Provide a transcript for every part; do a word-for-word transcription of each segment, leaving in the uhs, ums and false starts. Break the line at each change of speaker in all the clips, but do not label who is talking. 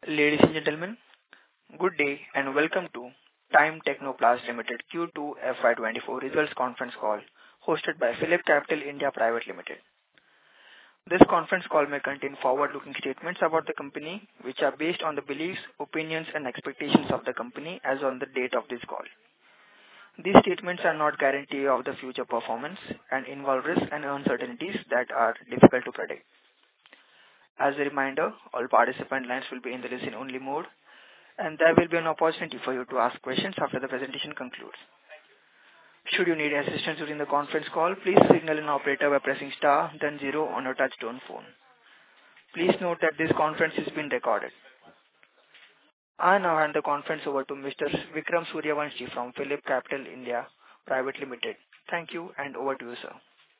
Ladies and gentlemen, good day and welcome to Time Technoplast Limited Q two F Y twenty-four results conference call hosted by PhillipCapital India Private Limited. This conference call may contain forward-looking statements about the company which are based on the beliefs, opinions and expectations of the company as on the date of this call. These statements are not guarantee of the future performance and involve risks and uncertainties that are difficult to predict. As a reminder, all participant lines will be in the listen-only mode, and there will be an opportunity for you to ask questions after the presentation concludes. Should you need assistance during the conference call, please signal an operator by pressing star then zero on your touchtone phone. Please note that this conference is being recorded. I now hand the conference over to Mister Vikram Suryavanshi from PhillipCapital India Private Limited. Thank you, and over to you, sir.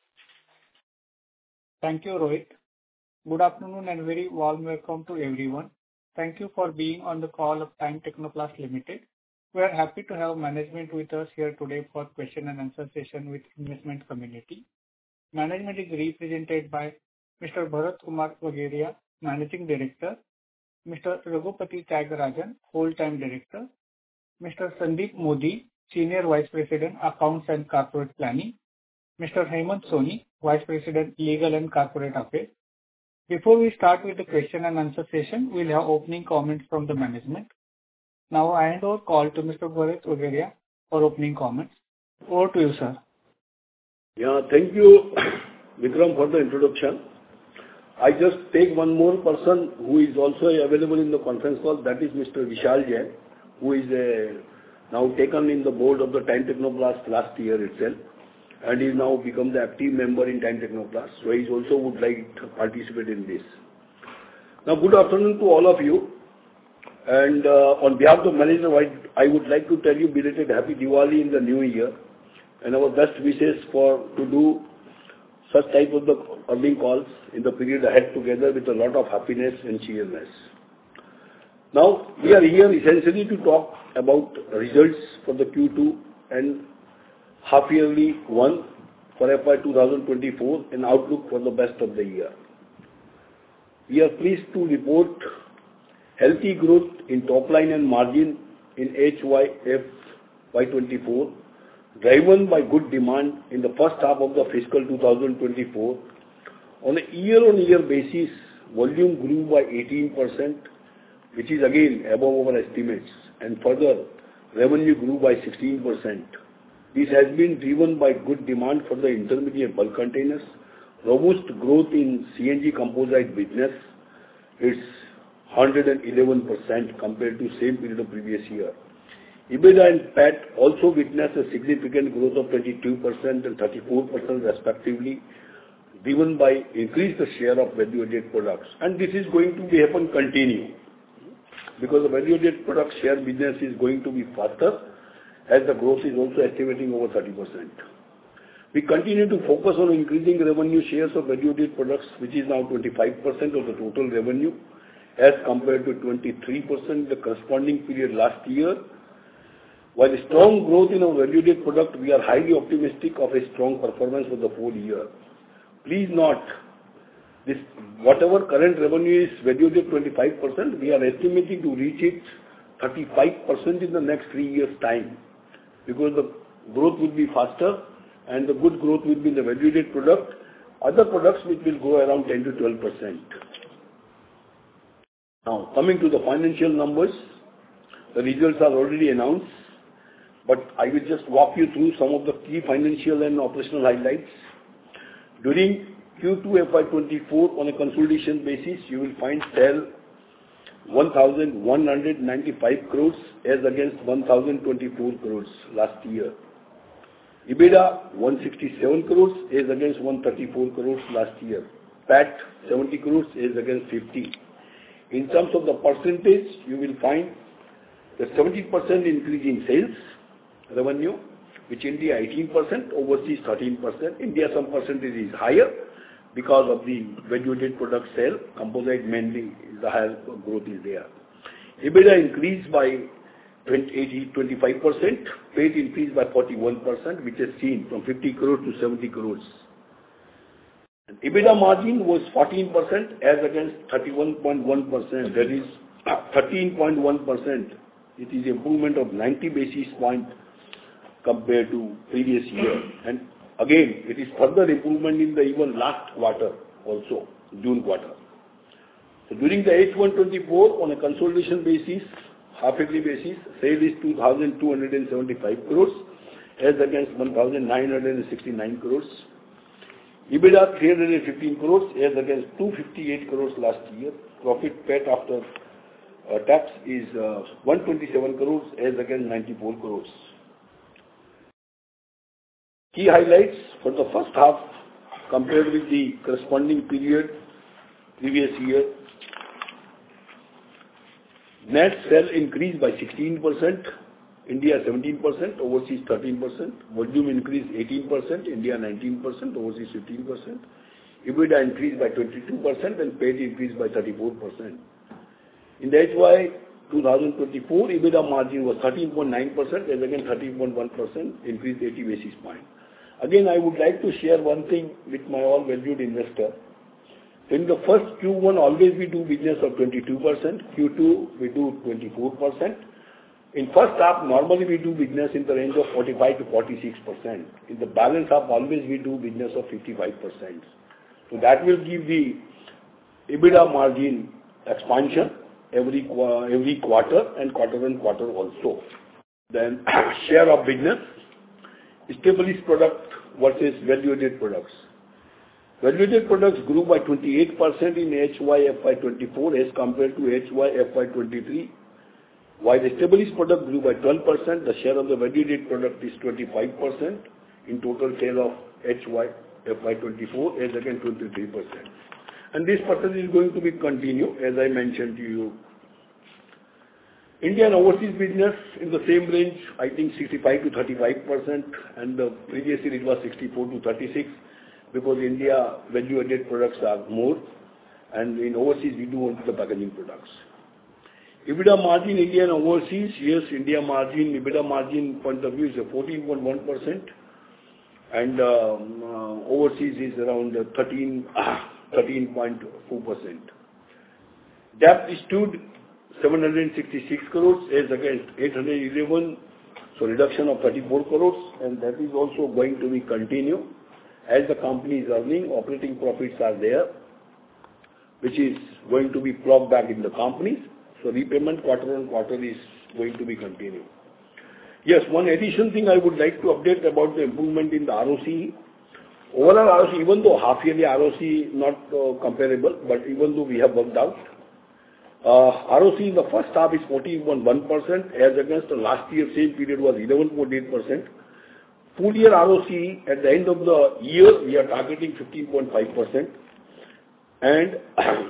Thank you, Rohit. Good afternoon and very warm welcome to everyone. Thank you for being on the call of Time Technoplast Limited. We are happy to have management with us here today for question and answer session with investment community. Management is represented by Mister Bharat Kumar Vagheria, Managing Director, Mister Raghupati Tyagarajan, Whole-Time Director, Mister Sandeep Modi, Senior Vice President, Accounts and Corporate Planning, Mister Hemant Soni, Vice President, Legal and Corporate Affairs. Before we start with the question and answer session, we'll have opening comments from the management. Now I hand over call to Mister Bharat Vagheria for opening comments. Over to you, sir.
Yeah, thank you, Vikram, for the introduction. I just take one more person who is also available in the conference call, that is Mister Vishal Jain, who is uh, now taken in the board of the Time Technoplast last year itself, and is now become the active member in Time Technoplast. So he also would like to participate in this. Now, good afternoon to all of you. And uh, on behalf of the management, I would like to tell you belated Happy Diwali in the new year, and our best wishes for to do such type of the earning calls in the period ahead together with a lot of happiness and cheeriness. Now, we are here essentially to talk about results for the Q two and half yearly one for F Y twenty twenty-four and outlook for the best of the year. We are pleased to report healthy growth in top line and margin in H Y F Y twenty-four, driven by good demand in the first half of the fiscal twenty twenty-four. On a year-on-year basis, volume grew by eighteen percent, which is again above our estimates, and further, revenue grew by sixteen percent. This has been driven by good demand for the intermediate bulk containers, robust growth in C N G composite business. It's one hundred eleven percent compared to same period of previous year. EBITDA and P A T also witnessed a significant growth of twenty-two percent and thirty-four percent respectively, driven by increased share of value-added products. And this is going to be happen continue, because the value-added product share business is going to be faster, as the growth is also estimating over thirty percent. We continue to focus on increasing revenue shares of value-added products, which is now twenty-five percent of the total revenue, as compared to twenty-three percent the corresponding period last year. While strong growth in our value-added product, we are highly optimistic of a strong performance for the full year. Please note, this whatever current revenue is value-added twenty-five percent, we are estimating to reach it thirty-five percent in the next three years' time, because the growth will be faster and the good growth will be in the value-added product. Other products which will go around ten to twelve percent. Now, coming to the financial numbers, the results are already announced, but I will just walk you through some of the key financial and operational highlights. During Q two F Y twenty-four, on a consolidation basis, you will find sale one thousand one hundred ninety-five crores as against one thousand twenty-four crores last year. EBITDA one hundred sixty-seven crores as against one hundred thirty-four crores last year. P A T seventy crores as against fifty. In terms of the percentage, you will find the seventy percent increase in sales revenue, which India eighteen percent, overseas thirteen percent. India some percentage is higher because of the value-added product sale. Composite mainly the higher growth is there. EBITDA increased by twenty-five percent. P A T increased by forty-one percent, which is seen from fifty crores to seventy crores. And EBITDA margin was fourteen percent as against thirty-one point one percent. That is thirteen point one percent. It is improvement of ninety basis points compared to previous year. And again, it is further improvement in the even last quarter also, June quarter. So during the H one twenty-four, on a consolidation basis, half-yearly basis, sale is two thousand two hundred seventy-five crores as against one thousand nine hundred sixty-nine crores. EBITDA three hundred fifteen crores as against two hundred fifty-eight crores last year. Profit P A T after uh, tax is uh, one hundred twenty-seven crores as against ninety-four crores. Key highlights for the first half compared with the corresponding period previous year. Net sale increased by sixteen percent, India seventeen percent, overseas thirteen percent. Volume increased eighteen percent, India nineteen percent, overseas fifteen percent. EBITDA increased by twenty-two percent and P A T increased by thirty-four percent. In the H Y twenty twenty-four, EBITDA margin was thirteen point nine percent as against thirteen point one percent, increased eighty basis points. Again, I would like to share one thing with my all valued investor. In the first Q one, always we do business of twenty-two percent. Q two, we do twenty-four percent. In first half, normally we do business in the range of forty-five to forty-six percent. In the balance half, always we do business of fifty-five percent. So that will give the EBITDA margin expansion every, every quarter and quarter on quarter also. Then share of business, established product versus value-added products. Value-added products grew by twenty-eight percent in H Y F Y twenty-four as compared to H Y F Y twenty-three. While the established product grew by twelve percent, the share of the value-added product is twenty-five percent in total sale of H Y F Y twenty-four as against twenty-three percent. And this percentage is going to be continue, as I mentioned to you. India and overseas business in the same range, I think sixty-five to thirty-five percent, and the previous year it was sixty-four to thirty-six, because India value-added products are more, and in overseas we do only the packaging products. EBITDA margin, India and overseas, yes, India margin, EBITDA margin point of view is a fourteen point one percent, and um, uh, overseas is around thirteen point four percent. Debt stood seven hundred sixty-six crores as against eight hundred eleven, so reduction of thirty-four crores, and that is also going to be continue. As the company is earning, operating profits are there, which is going to be plugged back in the companies. So repayment quarter on quarter is going to be continued. Yes, one additional thing I would like to update about the improvement in the R O C E. Overall R O C E, even though half yearly R O C E not uh, comparable, but even though we have worked out, uh, R O C E in the first half is fourteen point one percent as against the last year same period was eleven point eight percent. Full year R O C E at the end of the year we are targeting fifteen point five percent, and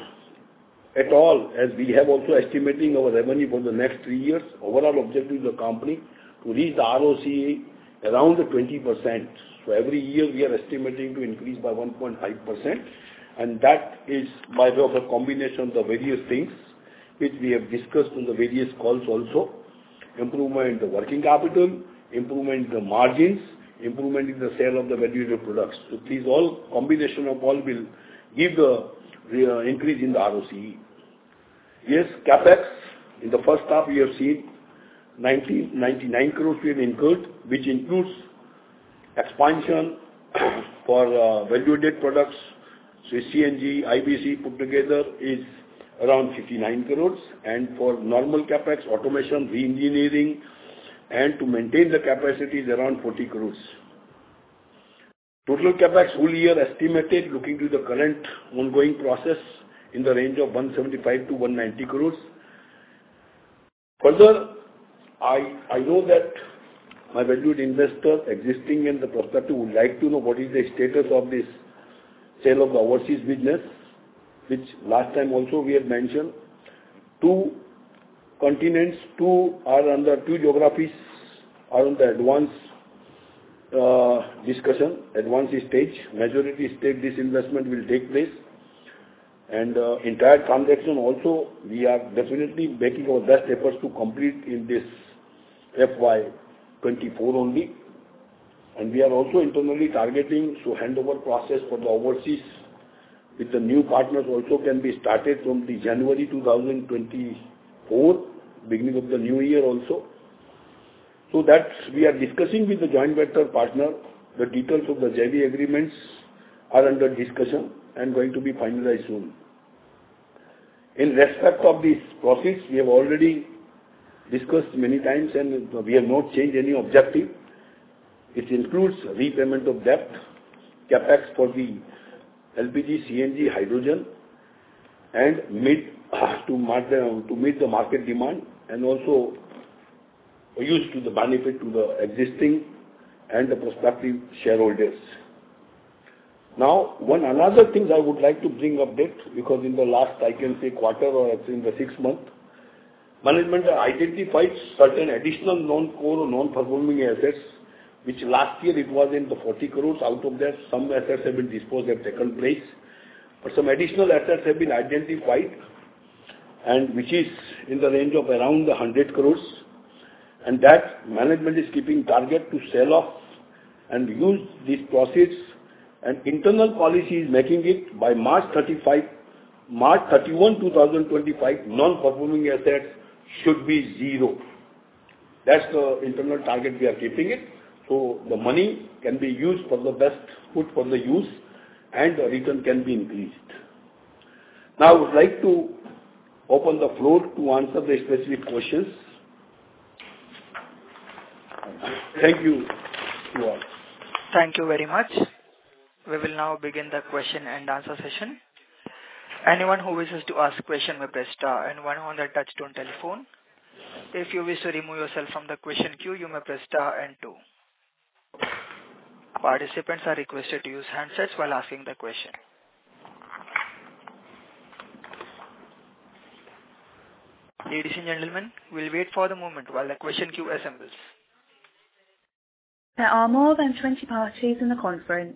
at all, as we have also estimating our revenue for the next three years, overall objective of the company to reach the R O C E around the twenty percent. So every year we are estimating to increase by one point five percent, and that is by way of a combination of the various things which we have discussed on the various calls also. Improvement in the working capital, improvement in the margins, improvement in the sale of the value-added products. So these all, combination of all will give the uh, increase in the R O C E. Yes, CapEx, in the first half we have seen ninety-nine crores we have incurred, which includes expansion for uh, value-added products. So C N G, I B C put together is around fifty-nine crores, and for normal CapEx, automation, re-engineering, and to maintain the capacity is around forty crores. Total CapEx full year estimated, looking to the current ongoing process, in the range of one seventy-five to one ninety crores. Further, I, I know that my valued investors, existing and the prospective, would like to know what is the status of this sale of the overseas business, which last time also we had mentioned. Two continents, two are under, two geographies are on the advanced uh, discussion, advanced stage. Majority stake this investment will take place. And uh, entire transaction also, we are definitely making our best efforts to complete in this F Y twenty-four only. And we are also internally targeting, so handover process for the overseas with the new partners also can be started from the January two thousand twenty, four, beginning of the new year also. So that we are discussing with the joint venture partner. The details of the J V agreements are under discussion and going to be finalized soon. In respect of these proceeds, we have already discussed many times, and we have not changed any objective. It includes repayment of debt, capex for the L P G, C N G, hydrogen, and meet to meet the market demand, and also used to the benefit to the existing and the prospective shareholders. Now, one another thing I would like to bring update, because in the last, I can say, quarter or in the six month, management identified certain additional non-core or non-performing assets, which last year it was in the forty crores. Out of that, some assets have been disposed, have taken place, but some additional assets have been identified, and which is in the range of around one hundred crores. And that management is keeping target to sell off and use these proceeds, and internal policy is making it by March thirty-first, March thirty-first, twenty twenty-five, non-performing assets should be zero. That's the internal target we are keeping it. So the money can be used for the best, put for the use, and the return can be increased. Now I would like to open the floor to answer the specific questions. Thank you to all.
Thank you very much. We will now begin the question and answer session. Anyone who wishes to ask a question may press star and one on the touchtone telephone. If you wish to remove yourself from the question queue, you may press star and two. Participants are requested to use handsets while asking the question. Ladies and gentlemen, we'll wait for the moment while the question queue assembles.
There are more than twenty parties in the conference.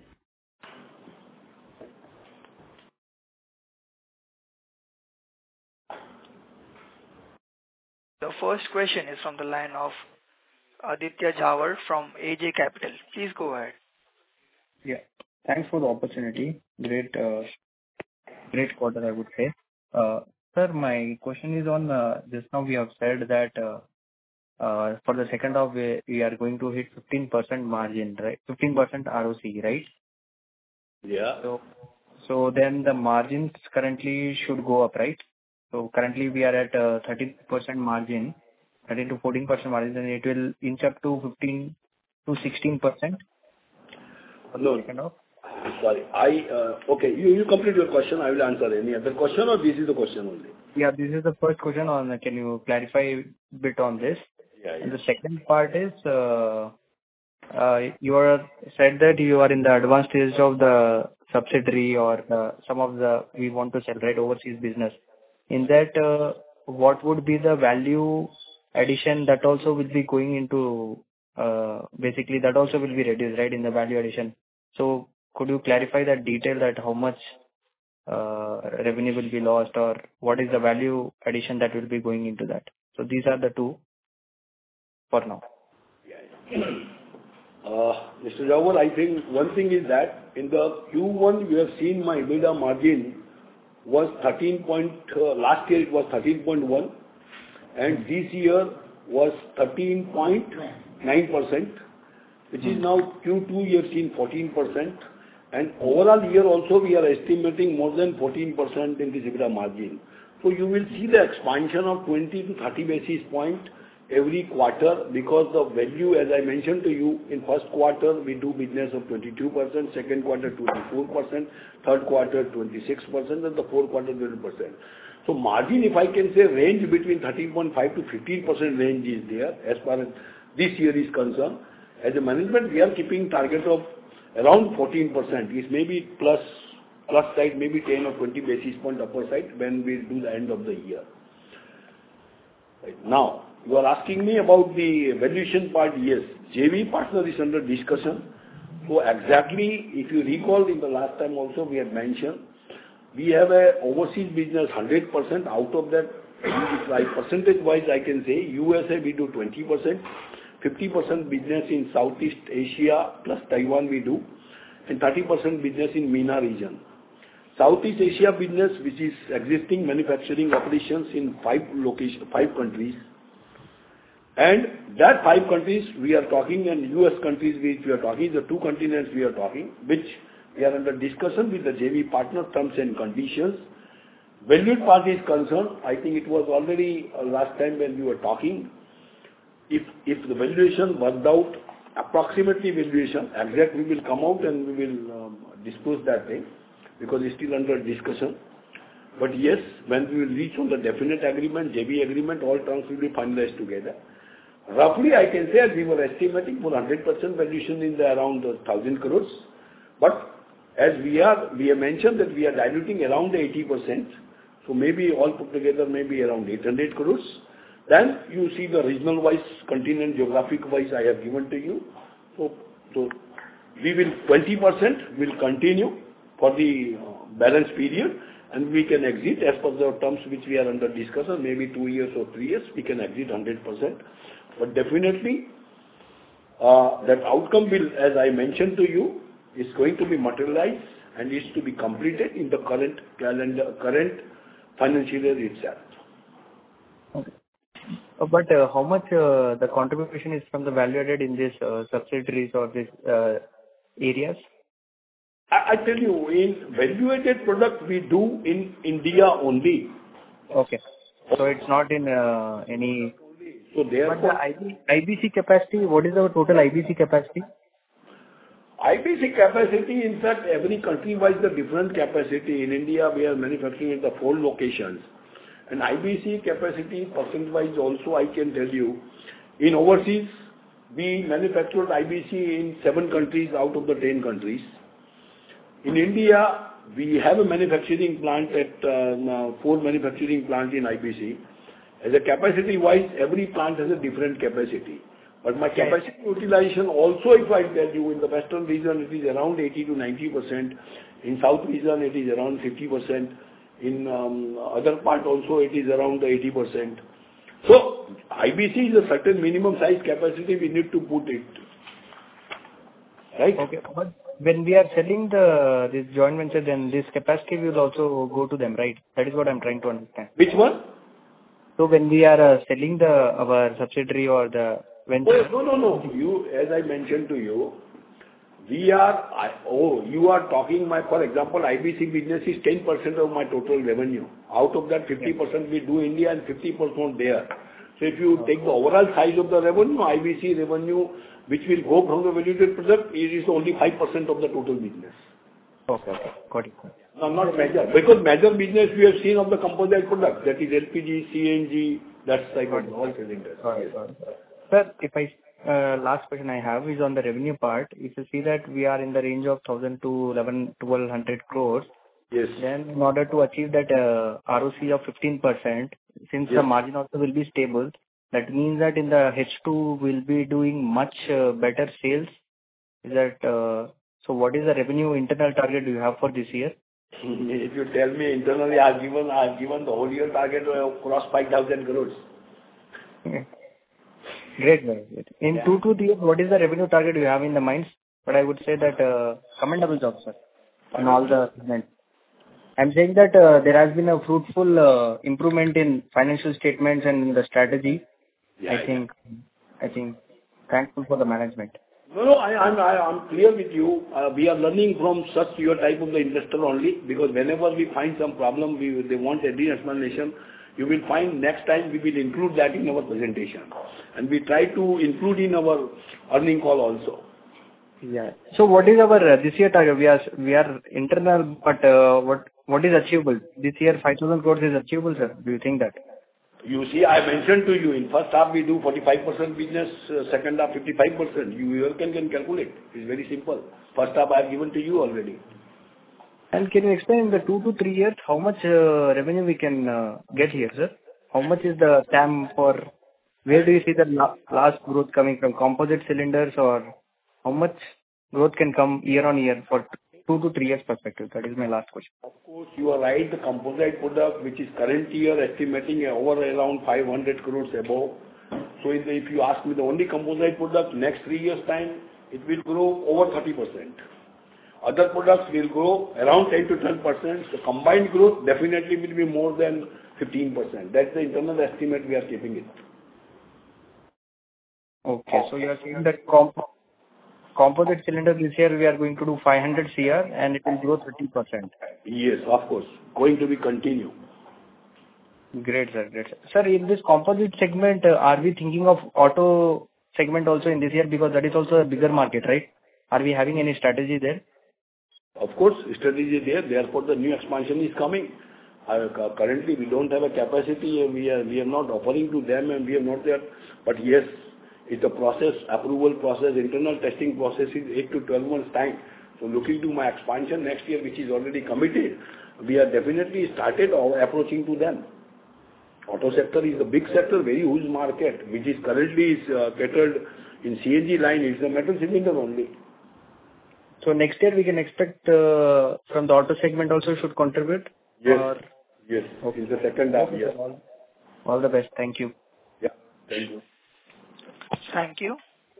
The first question is from the line of Aditya Jhawar from A J Capital. Please go ahead.
Yeah, thanks for the opportunity. Great, uh, great quarter, I would say. Uh, sir, my question is on, uh, just now we have said that uh, uh, for the second half we, we are going to hit fifteen percent margin, right? fifteen percent R O C, right?
Yeah.
So, so then the margins currently should go up, right? So currently we are at uh, thirteen percent margin, thirteen to fourteen percent margin, and it will inch up to fifteen to sixteen percent.
No, sorry. I uh, okay. You you complete your question. I will answer any other question, or this is the question only.
Yeah, this is the first question. On can you clarify a bit on this?
Yeah. yeah.
And the second part is uh, uh, you are said that you are in the advanced stage of the subsidiary or uh, some of the we want to sell, right, overseas business. In that, uh, what would be the value addition that also will be going into, uh, basically that also will be reduced, right, in the value addition. So could you clarify that detail, that how much uh, revenue will be lost, or what is the value addition that will be going into that? So these are the two for now.
Yeah. Uh, Mister Jawar, I think one thing is that in the Q one you have seen my EBITDA margin was thirteen point, uh, last year it was thirteen point one, and this year was thirteen point nine percent, which is now Q two you have seen fourteen percent, and overall year also we are estimating more than fourteen percent in this EBITDA margin. So you will see the expansion of twenty to thirty basis point every quarter, because the value, as I mentioned to you, in first quarter we do business of twenty-two percent, second quarter twenty-four percent, third quarter twenty-six percent, and the fourth quarter twenty percent. So margin, if I can say, range between thirteen point five to fifteen percent range is there as far as this year is concerned. As a management, we are keeping target of around fourteen percent. It may be plus, plus side, maybe ten or twenty basis point upper side when we do the end of the year. Right. Now, you are asking me about the valuation part. Yes, J V partner is under discussion. So exactly, if you recall, in the last time also we had mentioned, we have a overseas business one hundred percent. Out of that, like percentage wise, I can say U S A we do twenty percent, fifty percent business in Southeast Asia plus Taiwan we do, and thirty percent business in MENA region. Southeast Asia business, which is existing manufacturing operations in five location, five countries. And that five countries we are talking, and U S countries which we are talking, the two continents we are talking, which we are under discussion with the J V partner terms and conditions. Valued part is concerned, I think it was already uh, last time when we were talking. If if the valuation worked out, approximately valuation, exact we will come out and we will um, disclose that thing because it's still under discussion. But yes, when we will reach on the definite agreement, J V agreement, all terms will be finalized together. Roughly, I can say as we were estimating for one hundred percent valuation in the around one thousand crores. But as we are, we have mentioned that we are diluting around eighty percent. So maybe all put together, maybe around eight hundred crores. Then you see the regional-wise, continent, geographic-wise I have given to you. So, so we will twenty percent will continue for the uh, balance period, and we can exit as per the terms which we are under discussion, maybe two years or three years, we can exit one hundred percent. But definitely, uh, that outcome will, as I mentioned to you, is going to be materialized and is to be completed in the current calendar, current financial year itself.
Okay. Uh, But uh, how much uh, the contribution is from the value added in these uh, subsidiaries or these uh, areas?
I, I tell you, in value-added product we do in India only.
Okay. So it's not in uh, any...
So
But the
therefore,
I B, I B C capacity, what is our total I B C capacity?
I B C capacity, in fact, every country-wise the different capacity. In India, we are manufacturing at the four locations. And I B C capacity, percent-wise also, I can tell you, in overseas, we manufactured I B C in seven countries out of the ten countries. In India, we have a manufacturing plant at uh, now four manufacturing plants in I B C. As a capacity-wise, every plant has a different capacity. But my capacity utilization also, if I tell you, in the western region, it is around eighty to ninety percent. In south region, it is around fifty percent. In um, other part also, it is around eighty percent. So, I B C is a certain minimum size capacity we need to put it. Right?
Okay. But when we are selling the this joint venture, then this capacity will also go to them, right? That is what I'm trying to understand.
Which one?
So when we are uh, selling the our subsidiary or the venture...
Oh, no, no, no. You, as I mentioned to you, we are, I, oh, you are talking my, for example, I B C business is ten percent of my total revenue. Out of that, fifty percent we do India and fifty percent there. So if you take the overall size of the revenue, I B C revenue, which will go from the valued product, it is only five percent of the total business.
Okay, okay. Got it.
No, not major. Because major business we have seen of the composite product, that is L P G, C N G, that's like all cylinders.
Got it, got it. Sir, if I, uh, last question I have is on the revenue part. If you see that we are in the range of one thousand to eleven, twelve hundred crores,
Yes.
then in order to achieve that uh, R O C of fifteen percent, since
Yes.
the margin also will be stable, that means that in the H two we'll be doing much uh, better sales. Is that, uh, so what is the revenue internal target you have for this year?
If you tell me internally, I've given, I've given the whole year target of cross five thousand crores.
Great, very great. In
Yeah.
two to three years, what is the revenue target you have in the minds? But I would say that uh, commendable job, sir, in all the segments. I'm saying that uh, there has been a fruitful uh, improvement in financial statements and in the strategy.
Yeah,
I think, I think, thankful for the management.
No, no, I, I'm, I, I'm clear with you. Uh, we are learning from such your type of the investor only, because whenever we find some problem, we, they want a explanation, you will find next time we will include that in our presentation. And we try to include in our earning call also.
Yeah. So what is our uh, this year target? We are, we are internal, but uh, what, what is achievable? This year, five thousand crores is achievable, sir. Do you think that?
You see, I mentioned to you, in first half we do forty-five percent business, uh, second half fifty-five percent. You, you can, can calculate. It's very simple. First half I have given to you already.
And can you explain in the two to three years how much uh, revenue we can uh, get here, sir? How much is the T A M for, where do you see the la- last growth coming from, composite cylinders, or how much growth can come year on year for two to three years perspective? That is my last question.
Of course, you are right. The composite product, which is current year estimating over around five hundred crores above. So if if you ask me the only composite product, next three years time, it will grow over thirty percent. Other products will grow around ten to twelve percent. The combined growth definitely will be more than fifteen percent. That's the internal estimate we are keeping it.
Okay. So you are saying that comp composite cylinder this year we are going to do five hundred crore and it will grow thirty percent.
Yes, of course. Going to be continue.
Great, sir. Great, sir. Sir, in this composite segment, uh, are we thinking of auto segment also in this year? Because that is also a bigger market, right? Are we having any strategy there?
Of course, strategy is there. Therefore, the new expansion is coming. Uh, cu- Currently, we don't have a capacity, and we are we are not offering to them, and we are not there. But yes, it's a process, approval process, internal testing process is eight to twelve months time. So looking to my expansion next year, which is already committed, we are definitely started or approaching to them. Auto sector is a big sector, very huge market, which is currently is uh, catered in C N G line. It's a metal cylinder only.
So next year we can expect uh, from the auto segment also should contribute?
Yes.
Or
Yes.
Okay.
In the second half, yes.
all, all the best. Thank you.
Yeah. Thank you.
Thank you.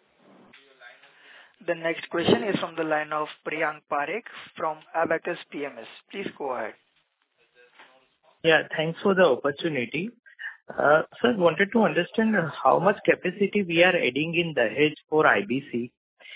The next question is from the line of Priyank Parekh from Abacus P M S. Please go ahead.
Yeah, thanks for the opportunity. Uh, Sir, wanted to understand how much capacity we are adding in Dahej for I B C.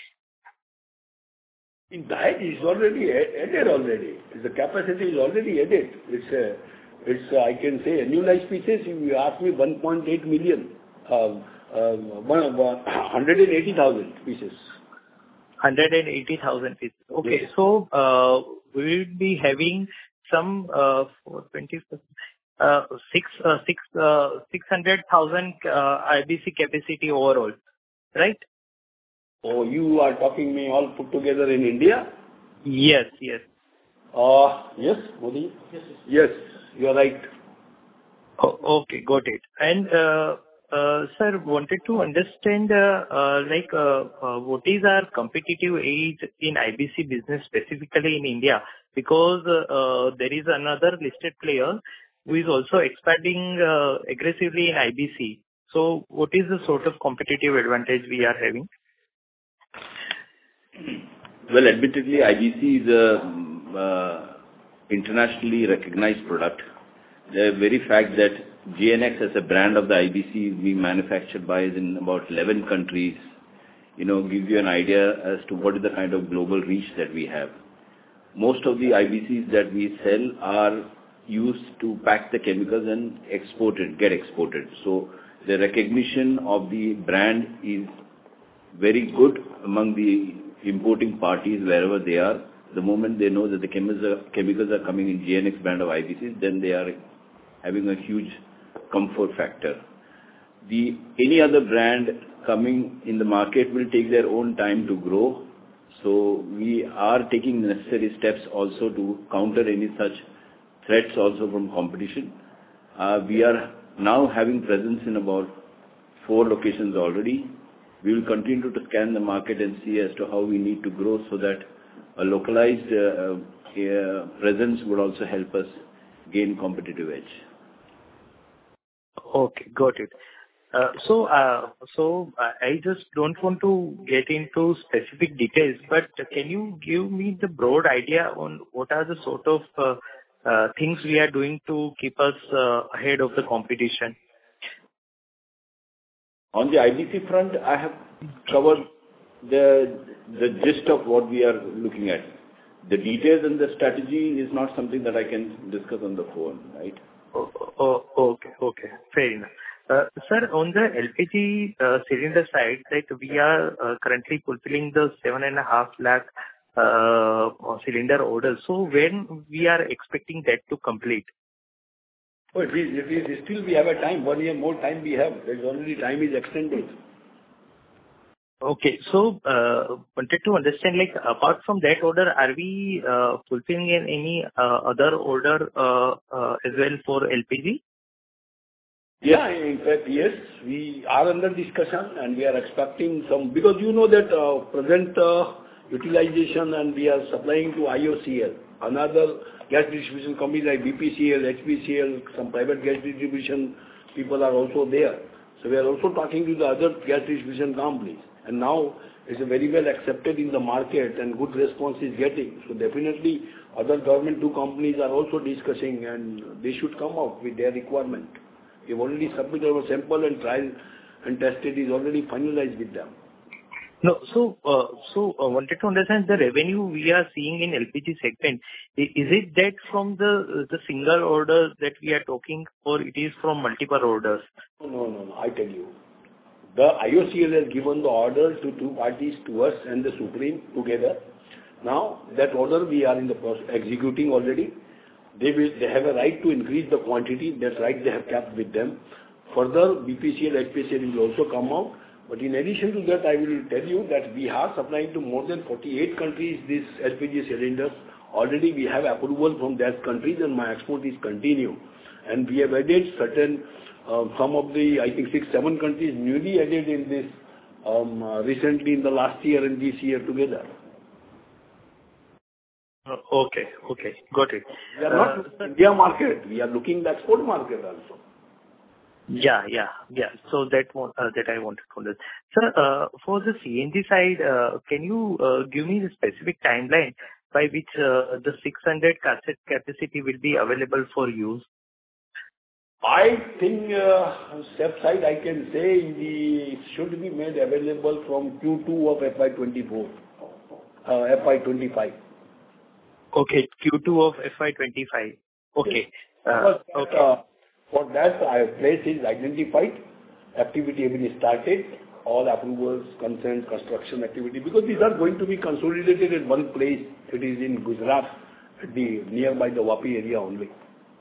In Dahej is already a- added already. The capacity is already added. It's, uh, it's uh, I can say, annualized pieces, if you ask me, one point eight million, um, um, one- one- one hundred eighty thousand pieces.
one hundred eighty thousand pieces. Okay.
Yes.
So, uh, we will be having some uh, for twenty uh, six uh, six uh, six hundred thousand uh, I B C capacity overall, right?
Oh, you are talking me all put together in India?
Yes, yes.
Uh, yes, Modi? Yes. Yes, you are right.
Oh, okay, got it. And, uh, uh, sir, wanted to understand, uh, uh, like, uh, uh, what is our competitive edge in I B C business, specifically in India? Because, uh, uh, there is another listed player who is also expanding, uh, aggressively in I B C. So what is the sort of competitive advantage we are having?
Well, admittedly, I B C is a um, uh, internationally recognized product. The very fact that G N X as a brand of the I B C is being manufactured by is in about eleven countries, you know, gives you an idea as to what is the kind of global reach that we have. Most of the I B Cs that we sell are used to pack the chemicals and export it, get exported. So the recognition of the brand is very good among the importing parties wherever they are. The moment they know that the chemicals are, chemicals are coming in G N X brand of I B Cs, then they are having a huge comfort factor. The any other brand coming in the market will take their own time to grow. So we are taking necessary steps also to counter any such threats also from competition. Uh, we are now having presence in about four locations already. We will continue to scan the market and see as to how we need to grow so that a localized uh, uh, presence would also help us gain competitive edge.
Okay, got it. Uh, So, uh, so uh, I just don't want to get into specific details, but can you give me the broad idea on what are the sort of uh, uh, things we are doing to keep us uh, ahead of the competition?
On the I B C front, I have covered the the gist of what we are looking at. The details and the strategy is not something that I can discuss on the phone, right?
Oh, oh, okay, okay, fair enough. Uh, Sir, on the L P G uh, cylinder side, like we are uh, currently fulfilling the seven and a half lakh uh, cylinder order. So when we are expecting that to complete?
Oh, it is, it is, still we have a time, one year more time we have. There is already time is extended.
Okay. So, uh, wanted to understand, like, apart from that order, are we uh, fulfilling in any uh, other order uh, uh, as well for L P G?
Yeah, in fact, yes, we are under discussion and we are expecting some, because you know that uh, present uh, utilization and we are supplying to I O C L. Another gas distribution companies like B P C L, H P C L, some private gas distribution people are also there. So we are also talking to the other gas distribution companies. and now it's very well accepted in the market and good response is getting. So definitely other government two companies are also discussing and they should come out with their requirement. We've already submitted our sample and trial and tested is already finalized with them.
No, so uh, so uh, wanted to understand the revenue we are seeing in L P G segment. I- Is it that from the the single orders that we are talking, or it is from multiple orders?
No, no, no, no, I tell you. The I O C L has given the order to two parties, to us and the Supreme together. Now, that order we are in the process executing already. They will, they have a right to increase the quantity. That right they have kept with them. Further, B P C L, H P C L will also come out. But in addition to that, I will tell you that we are supplying to more than forty-eight countries these L P G cylinders. Already we have approval from that countries and my export is continue. And we have added certain, uh, some of the, I think six, seven countries newly added in this um, uh, recently in the last year and this year together.
Uh, Okay. Okay. Got it.
We are not
Uh,
looking at India market. We are looking at export market also.
Yeah, yeah, yeah. So that one, uh, that I wanted to understand. Sir, uh, for the C N G side, uh, can you uh, give me the specific timeline by which uh, the six hundred cassette capacity will be available for use?
I think, uh, step side, I can say the, it should be made available from Q two of F Y twenty-four, uh, F Y twenty-five.
Okay, Q two of F Y twenty-five. Okay. Uh,
Because,
Okay.
uh, for that, our place is identified, activity has been started, all approvals, consent, construction activity, because these are going to be consolidated in one place. It is in Gujarat, at the nearby the Vapi area only.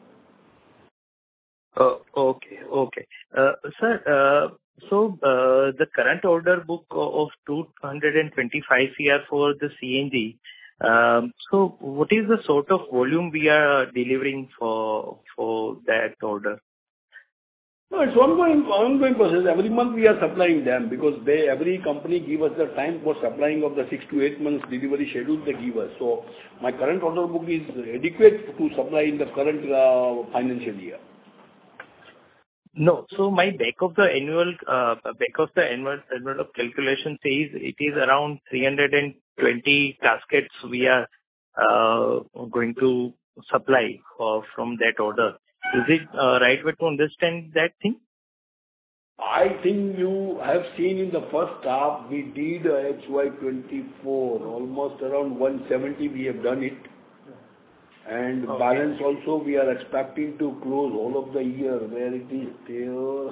Uh, Okay, okay. Uh, Sir, uh, so uh, the current order book o- of two hundred twenty-five crore for the C N G, um, so what is the sort of volume we are delivering for for that order?
No, it's ongoing, ongoing process. Every month we are supplying them because they, every company give us the time for supplying of the six to eight months delivery schedule they give us. So my current order book is adequate to supply in the current uh, financial year.
No. So my back of the annual uh, back of the annual envelope calculation says it is around three hundred twenty caskets we are uh, going to supply uh, from that order. Is it uh, right way to understand that thing?
I think you have seen in the first half, we did uh, H Y twenty-four, almost around one seventy we have done it. And
Okay.
balance also we are expecting to close all of the year where it is there.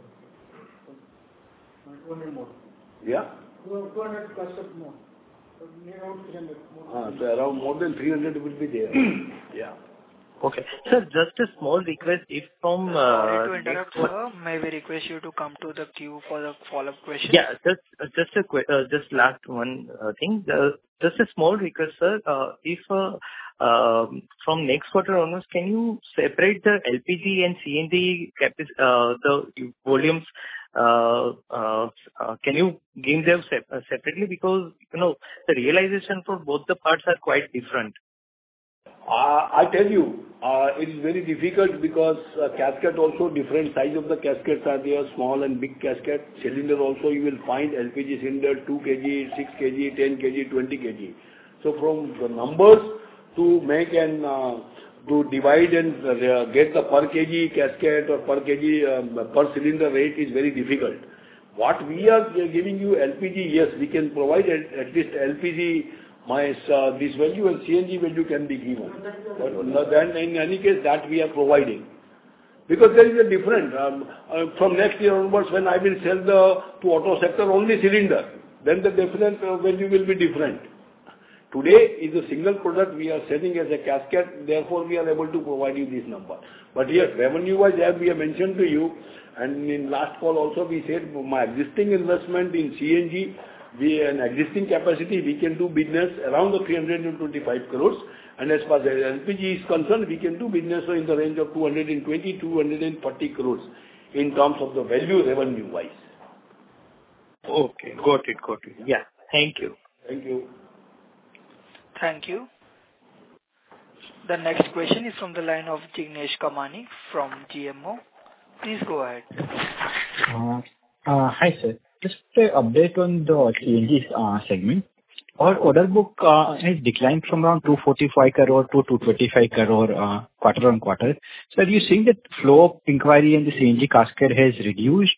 Yeah?
two hundred plus of more. So near around three hundred more.
Ah, so around more than three hundred will be there. Yeah.
Okay. Sir, just a small request, if from... uh,
Sorry to interrupt,
next one-
sir. May we request you to come to the queue for the follow-up question?
Yeah, just uh, just a que- uh, just last one uh, thing. Uh, Just a small request, sir. Uh, If uh, um, from next quarter onwards, can you separate the L P G and C N G capac- uh the volumes? uh, uh, uh, Can you give them sep- uh, separately? Because, you know, the realization for both the parts are quite different.
Uh, I tell you, uh, it is very difficult because uh, casket also different size of the caskets are there, small and big casket. Cylinder also you will find L P G cylinder two kilograms, six kilograms, ten kilograms, twenty kilograms. So from the numbers to make and uh, to divide and uh, get the per kg casket or per kg um, per cylinder rate is very difficult. What we are giving you L P G, yes, we can provide at, at least L P G. My uh, this value and C N G value can be given. But then in any case that we are providing. Because there is a difference. Um, uh, from next year onwards when I will sell the to auto sector only cylinder, then the different uh, value will be different. Today is a single product we are selling as a casket, therefore we are able to provide you this number. But yes, revenue wise as we have mentioned to you, and in last call also we said my existing investment in C N G, we an existing capacity, we can do business around the three hundred twenty-five crores. And as far as L P G is concerned, we can do business in the range of two hundred twenty to two hundred forty crores in terms of the value revenue wise.
Okay. Got it. Got it. Yeah. Thank you.
Thank you.
Thank you. The next question is from the line of Jignesh Kamani from G M O. Please go ahead.
Uh, uh, Hi, sir. Just an update on the C N G uh, segment. Our order book uh, has declined from around two forty-five crore to two twenty-five crore uh, quarter on quarter. So are you seeing that flow of inquiry in the C N G cascade has reduced?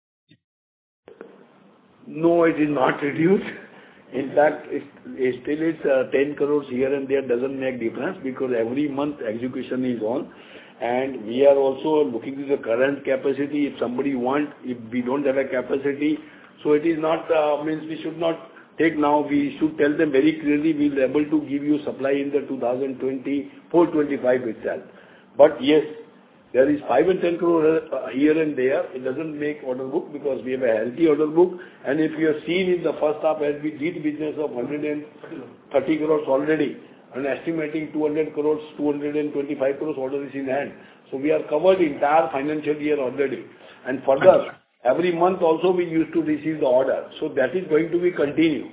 No, it is not reduced. In fact, it, it still is uh, ten crores here and there doesn't make difference because every month execution is on. And we are also looking to the current capacity. If somebody want, if we don't have a capacity, so it is not, uh, means we should not take now. We should tell them very clearly we will be able to give you supply in the two thousand twenty-four twenty-five itself. But yes, there is five and ten crore uh, here and there. It doesn't make order book because we have a healthy order book. And if you have seen in the first half, as we did business of one hundred thirty crores already, and estimating two hundred crores, two hundred twenty-five crores order is in hand. So we are covered entire financial year already. And further, every month also we used to receive the order. So that is going to be continued.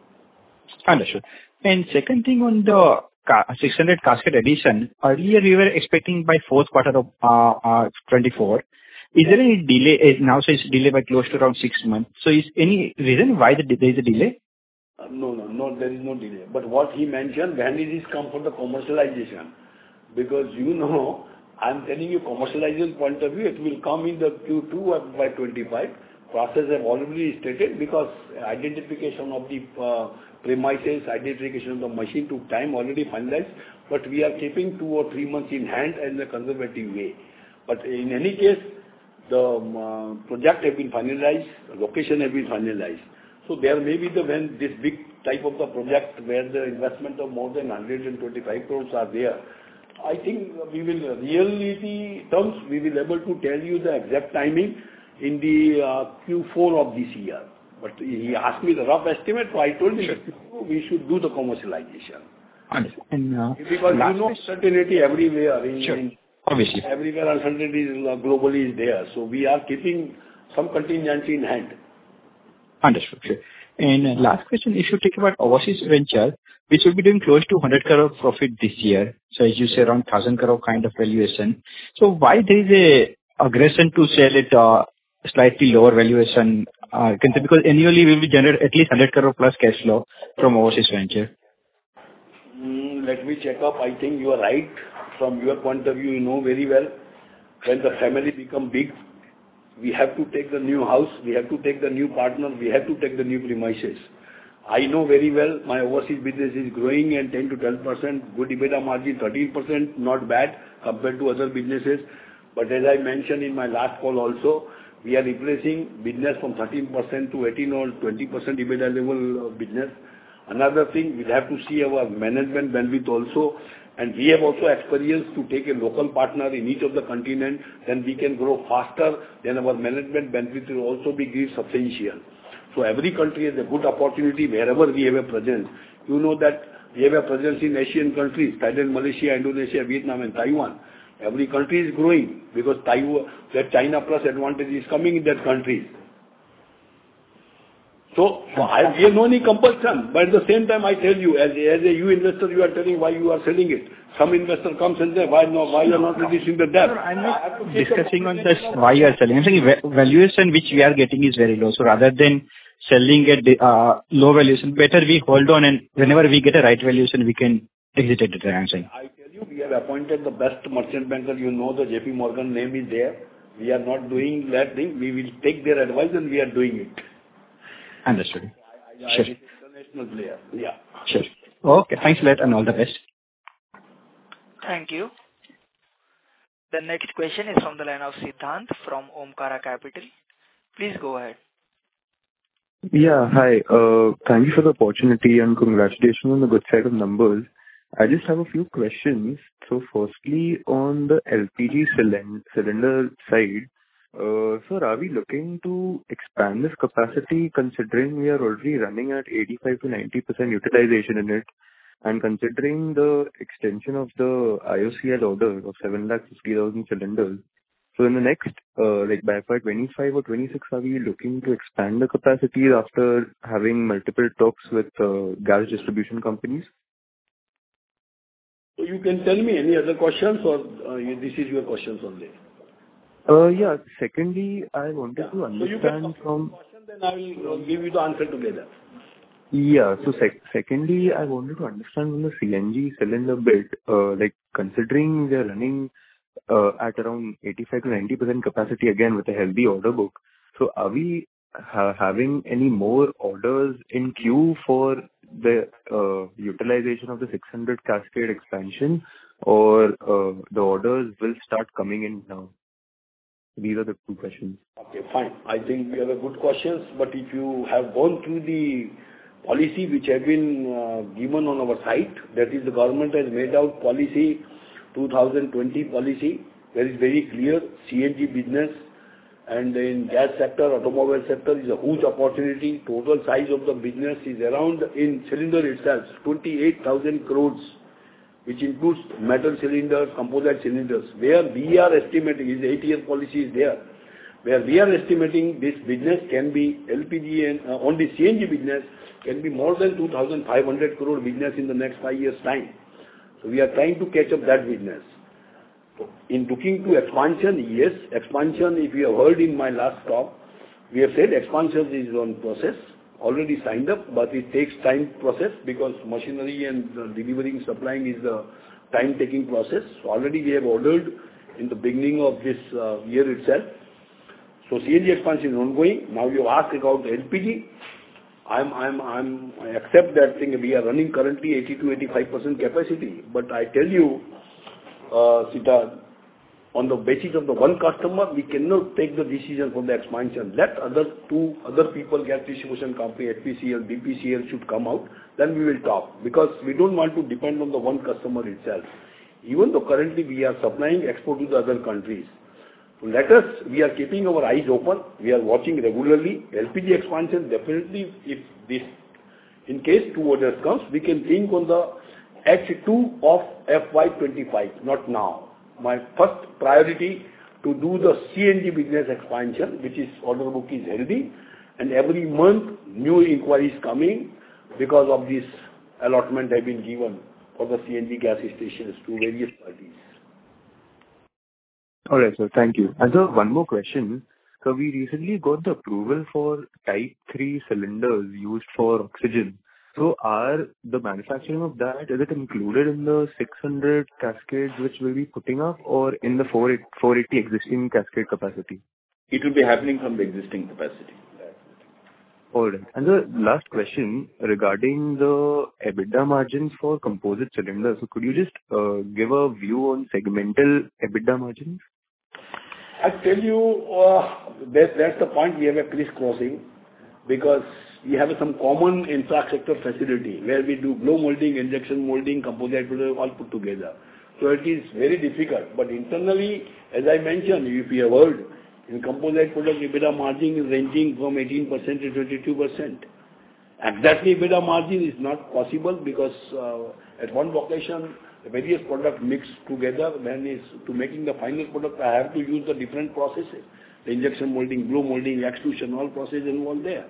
Understood. And second thing on the six hundred casket addition, earlier we were expecting by fourth quarter of uh, uh, twenty-four. Is there any delay? Is now so it's delay by close to around six months. So is any reason why the, there is a delay?
Uh, No, no, no, there is no delay. But what he mentioned, when it is come for the commercialization, because you know, I'm telling you commercialization point of view, it will come in the Q two of by twenty-five. Process have already stated because identification of the uh, premises, identification of the machine took time already finalized, but we are keeping two or three months in hand in a conservative way. But in any case, the um, uh, project have been finalized, location have been finalized. So there may be the when this big type of the project where the investment of more than one hundred twenty-five crores are there, I think we will reality terms we will able to tell you the exact timing in the uh, Q four of this year. But he asked me the rough estimate, so I told him sure. we should do the commercialization.
Understood. And, uh,
because you know uncertainty everywhere. In,
sure.
in
Obviously.
Everywhere uncertainty is, uh, globally is there. So we are keeping some contingency in hand.
Understood. Sure. And uh, last question, if you take about overseas venture, which will be doing close to one hundred crore profit this year. So as you say, around one thousand crore kind of valuation. So why there is a aggression to sell it uh, slightly lower valuation? Uh, because annually we will generate at least one hundred crore plus cash flow from overseas venture.
Mm, let me check up. I think you are right. From your point of view, you know very well, when the family become big, we have to take the new house, we have to take the new partner, we have to take the new premises. I know very well my overseas business is growing and ten to twelve percent, good EBITDA margin, thirteen percent, not bad compared to other businesses. But as I mentioned in my last call also, we are replacing business from thirteen percent to eighteen or twenty percent EBITDA level of business. Another thing, we'll have to see our management bandwidth also. And we have also experience to take a local partner in each of the continent, then we can grow faster, then our management bandwidth will also be great substantial. So every country has a good opportunity wherever we have a presence. You know that we have a presence in Asian countries, Thailand, Malaysia, Indonesia, Vietnam and Taiwan. Every country is growing because Taiwan, that China plus advantage is coming in that country. So, so I, we have no any compulsion, but at the same time I tell you, as, as a you investor, you are telling why you are selling it. Some investor comes and says, why no, why you are not reducing the debt?
No, I'm not discussing on this why you are selling. I'm saying valuation which we are getting is very low. So rather than selling at the, uh, low valuation, better we hold on and whenever we get a right valuation, we can exit it. I'm saying.
I tell you, we have appointed the best merchant banker. You know the J P Morgan name is there. We are not doing that thing. We will take their advice and we are doing it.
Understood.
I, I,
sure.
International player. Yeah.
Sure. Okay. Thanks a lot and all the best.
Thank you. The next question is from the line of Siddhant from Omkara Capital. Please go ahead.
Yeah. Hi. Uh, thank you for the opportunity and congratulations on the good set of numbers. I just have a few questions. So firstly, on the L P G cylind- cylinder side, Uh, sir, are we looking to expand this capacity considering we are already running at eighty-five to ninety percent utilization in it and considering the extension of the I O C L order of seven lakh fifty thousand cylinders? So in the next, uh, like by F Y twenty-five or twenty-six, are we looking to expand the capacity after having multiple talks with uh, gas distribution companies?
So you can tell me any other questions or uh, you, this is your questions only?
Uh, yeah. Secondly, I wanted yeah. to understand
so you can
from...
then I will give you the answer together.
Yeah. So sec- secondly, I wanted to understand on the C N G cylinder bit, uh, like considering we are running uh, at around eighty-five to ninety percent capacity again with a healthy order book. So are we ha- having any more orders in queue for the uh, utilization of the six hundred cascade expansion, or uh, the orders will start coming in now? These are the two questions.
Okay, fine. I think we have a good questions, but if you have gone through the policy which have been uh, given on our site, that is the government has made out policy, two thousand twenty policy, where is very clear C N G business and in gas sector, automobile sector is a huge opportunity. Total size of the business is around, in cylinder itself, twenty-eight thousand crores, which includes metal cylinders, composite cylinders, where we are estimating, is eight-year policy is there, where we are estimating this business can be L P G and uh, on the C N G business can be more than two thousand five hundred crore business in the next five years' time. So we are trying to catch up that business. In looking to expansion, yes, expansion, if you have heard in my last talk, we have said expansion is on process, already signed up, but it takes time process because machinery and uh, delivering, supplying is the time-taking process. So already we have ordered in the beginning of this uh, year itself. So C N G expansion is ongoing. Now you ask about L P G. I'm, I'm, I'm, I accept that thing. We are running currently eighty to eighty-five percent capacity. But I tell you, uh, Siddharth, on the basis of the one customer, we cannot take the decision for the expansion. Let other two other people, gas distribution company, H P C L, B P C L should come out, then we will talk. Because we don't want to depend on the one customer itself. Even though currently we are supplying export to the other countries. So let us, we are keeping our eyes open. We are watching regularly. L P G expansion, definitely, if this, in case two orders comes, we can think on the H two of F Y twenty-five, not now. My first priority to do the C N G business expansion, which is order book is healthy, and every month new inquiries coming because of this allotment have been given for the C N G gas stations to various parties.
All right, sir. Thank you. And sir, one more question. So we recently got the approval for Type three cylinders used for oxygen. So are the manufacturing of that, is it included in the six hundred cascades which we'll be putting up, or in the four eighty existing cascade capacity?
It will be happening from the existing capacity.
All right. And the last question regarding the EBITDA margins for composite cylinders. So could you just uh, give a view on segmental EBITDA margins?
I tell you, uh, that, that's the point. We have a crisscrossing because we have some common infrastructure facility where we do blow molding, injection molding, composite product all put together. So it is very difficult. But internally, as I mentioned, if you have heard, in composite product, EBITDA margin is ranging from eighteen percent to twenty-two percent. Exactly EBITDA margin is not possible because uh, at one location, the various products mixed together, then is to making the final product, I have to use the different processes. The injection molding, blow molding, extrusion, all processes involved there.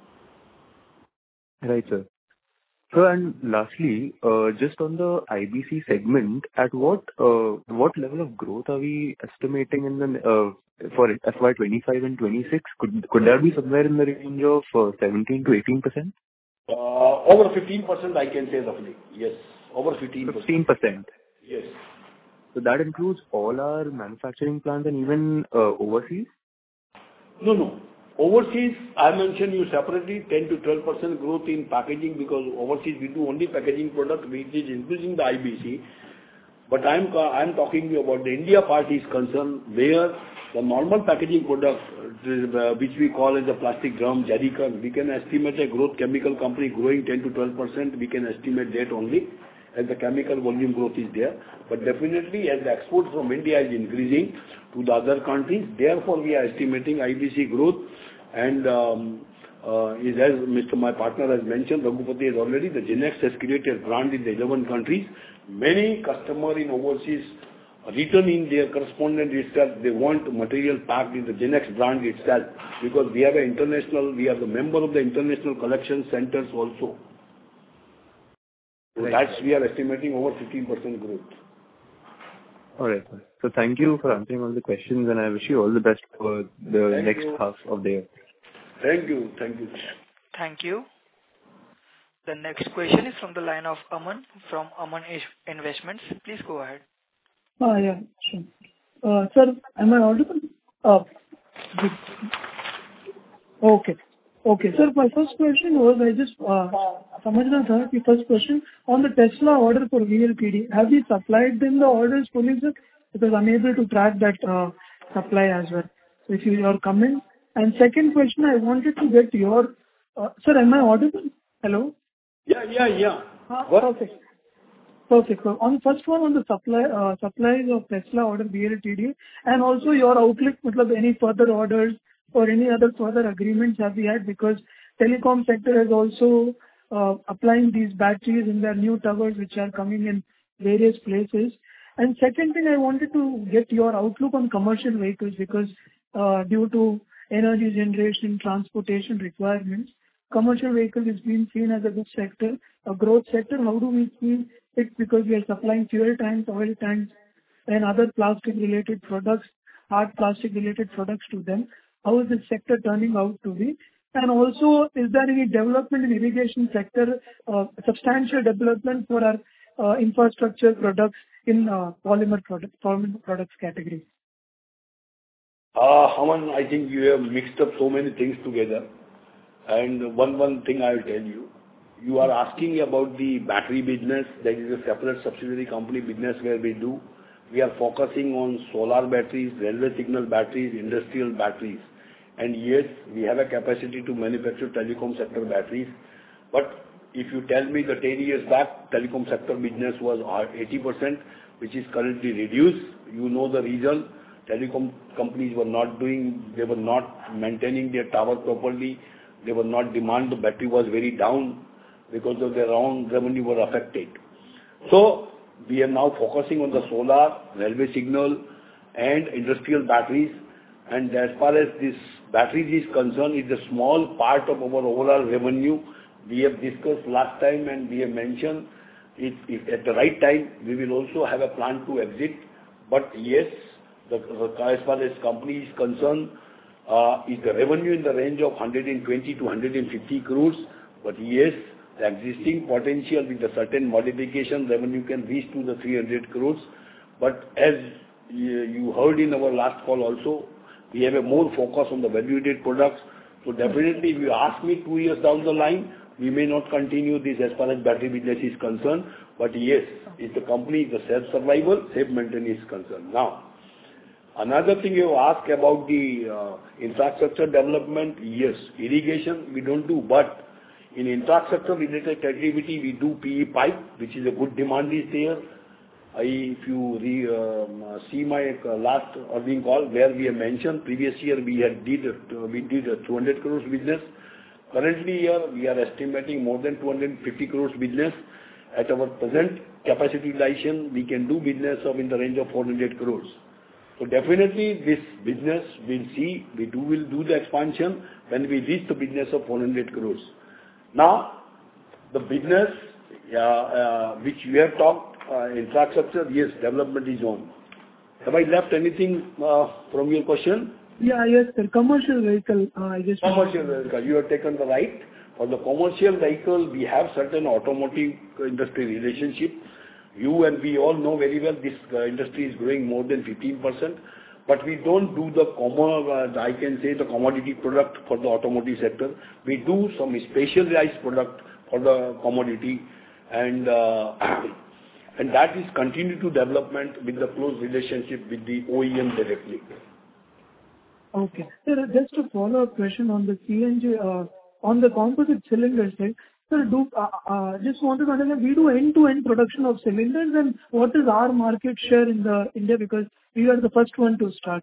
Right, sir. So, and lastly, uh, just on the I B C segment, at what uh, what level of growth are we estimating in the uh, for F Y twenty-five and twenty-six? Could could that be somewhere in the range of uh, seventeen to eighteen percent?
Uh, over fifteen percent, I can say roughly. Yes, over fifteen percent.
fifteen percent.
Yes.
So that includes all our manufacturing plants and even uh, overseas?
No, no. Overseas, I mentioned you separately ten to twelve percent growth in packaging because overseas we do only packaging product which is increasing the I B C. But I'm I'm talking to you about the India part is concerned where the normal packaging product uh, which we call as a plastic drum, jerrycan, we can estimate a growth chemical company growing ten to twelve percent. We can estimate that only as the chemical volume growth is there. But definitely as the export from India is increasing to the other countries, therefore we are estimating I B C growth. And um, uh, is as Mister my partner has mentioned, Raghupati has already, the Genex has created brand in the eleven countries. Many customers in overseas written in their correspondent itself, they want material packed in the Genex brand itself because we have an international, we are the member of the international collection centers also. So right. That's, we are estimating over fifteen percent growth.
All right. So thank you for answering all the questions and I wish you all the best for the
thank
next
you.
half of the year.
Thank you. Thank you.
Thank you. The next question is from the line of Aman from Aman Investments. Please go ahead.
Ah, yeah, sure. Uh, Sir, am I audible? Uh, good. Okay. Okay. Sir, my first question was, I just, uh, Samajna sir, the first question on the Tesla order for V L T D. Have you supplied them the orders fully, sir? Because I'm able to track that uh, supply as well. So if you your comment. And second question, I wanted to get your, uh, sir, am I audible? Hello?
Yeah, yeah, yeah.
Uh,
What?
Perfect. Perfect. So on first one, on the supply, uh, supplies of Tesla order V L T D, and also your outlook, matlab any further orders or any other further agreements have we had? Because telecom sector is also uh, applying these batteries in their new towers, which are coming in various places. And second thing, I wanted to get your outlook on commercial vehicles, because uh, due to energy generation, transportation requirements, commercial vehicle is being seen as a good sector, a growth sector. How do we see it? Because we are supplying fuel tanks, oil tanks, and other plastic-related products, hard plastic-related products to them. How is this sector turning out to be? And also, is there any development in irrigation sector, uh, substantial development for our uh, infrastructure products in uh, polymer product, polymer products category?
Uh, Aman, I think you have mixed up so many things together. And one, one thing I will tell you, you are asking about the battery business. That is a separate subsidiary company business where we do. We are focusing on solar batteries, railway signal batteries, industrial batteries. And yes, we have a capacity to manufacture telecom sector batteries. But if you tell me the ten years back, telecom sector business was eighty percent, which is currently reduced. You know the reason. Telecom companies were not doing, they were not maintaining their tower properly. They were not demand. The battery was very down because of their own revenue were affected. So we are now focusing on the solar, railway signal, and industrial batteries. And as far as this batteries is concerned, it's a small part of our overall revenue. We have discussed last time and we have mentioned it, if at the right time we will also have a plan to exit. But yes, the, as far as company is concerned, uh, is the revenue in the range of one hundred twenty to one hundred fifty crores. But yes, the existing potential with a certain modification revenue can reach to the three hundred crores. But as you heard in our last call also, we have a more focus on the value-added products. So definitely, if you ask me two years down the line, we may not continue this as far as battery business is concerned. But yes, if the company is a self-survival, self-maintenance is concerned. Now, another thing you ask about the uh, infrastructure development, yes, irrigation we don't do, but in infrastructure related activity we do P E pipe, which is a good demand is there. I, if you re, um, see my uh, last earning call where we have mentioned previous year we had did uh, we did a two hundred crores business. Currently here we are estimating more than two hundred fifty crores business. At our present capacity utilization, we can do business of in the range of four hundred crores. So definitely this business we'll see, we do will do the expansion when we reach the business of four hundred crores. Now, the business uh, uh, which we have talked, uh, infrastructure, yes, development is on. Have I left anything uh, from your question?
Yeah, yes, sir. Commercial vehicle, uh, I guess.
Commercial vehicle, you have taken the right. For the commercial vehicle, we have certain automotive industry relationship. You and we all know very well this uh, industry is growing more than fifteen percent. But we don't do the common, uh, I can say the commodity product for the automotive sector. We do some specialized product for the commodity, and uh, and that is continue to development with the close relationship with the O E M directly.
Okay. Sir, just a follow-up question on the C N G, uh, on the composite cylinder side. Sir, do uh, uh, just wanted to understand, we do end-to-end production of cylinders, and what is our market share in the India, because we are the first one to start.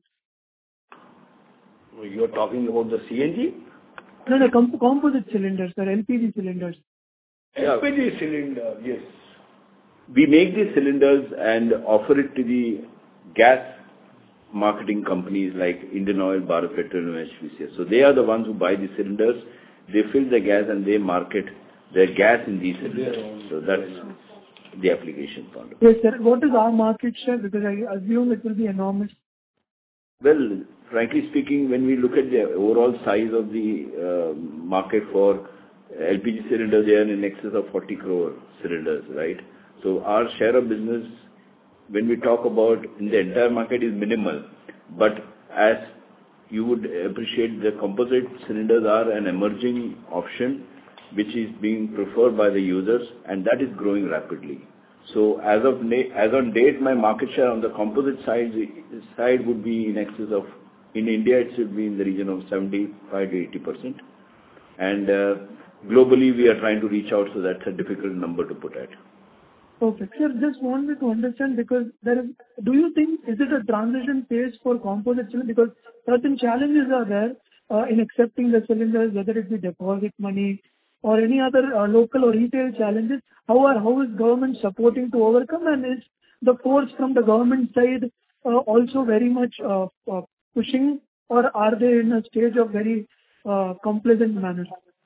You are talking about the C N G?
No, no, comp composite cylinders, sir, L P G cylinders.
L P G cylinder, yes.
We make these cylinders and offer it to the gas marketing companies like Indian Oil, Bharat Petroleum, H P C L. So they are the ones who buy the cylinders, they fill the gas and they market their gas in these cylinders. So that's the application part.
Yes, sir. What is our market share? Because I assume it will be enormous.
Well, frankly speaking, when we look at the overall size of the uh, market for L P G cylinders, they are in excess of forty crore cylinders, right? So our share of business, when we talk about in the entire market, is minimal. But as you would appreciate, the composite cylinders are an emerging option which is being preferred by the users, and that is growing rapidly. So as of na- as on date, my market share on the composite side side would be in excess of, in India, it should be in the region of seventy-five to eighty percent. And uh, globally, we are trying to reach out, so that's a difficult number to put at.
Perfect. Sir, just wanted to understand, because there is, do you think, is it a transition phase for composite cylinder? Because certain challenges are there uh, in accepting the cylinders, whether it be deposit money or any other uh, local or retail challenges. How are, how is government supporting to overcome, and is the force from the government side uh, also very much uh, uh, pushing, or are they in a stage of very uh, complacent manner?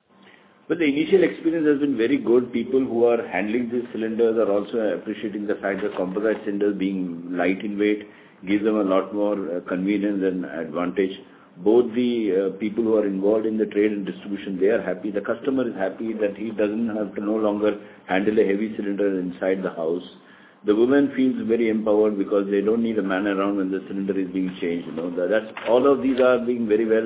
But the initial experience has been very good. People who are handling these cylinders are also appreciating the fact that composite cylinders being light in weight gives them a lot more uh, convenience and advantage. Both the uh, people who are involved in the trade and distribution, they are happy. The customer is happy that he doesn't have to no longer handle a heavy cylinder inside the house. The woman feels very empowered because they don't need a man around when the cylinder is being changed. You know, that's all of these are being very well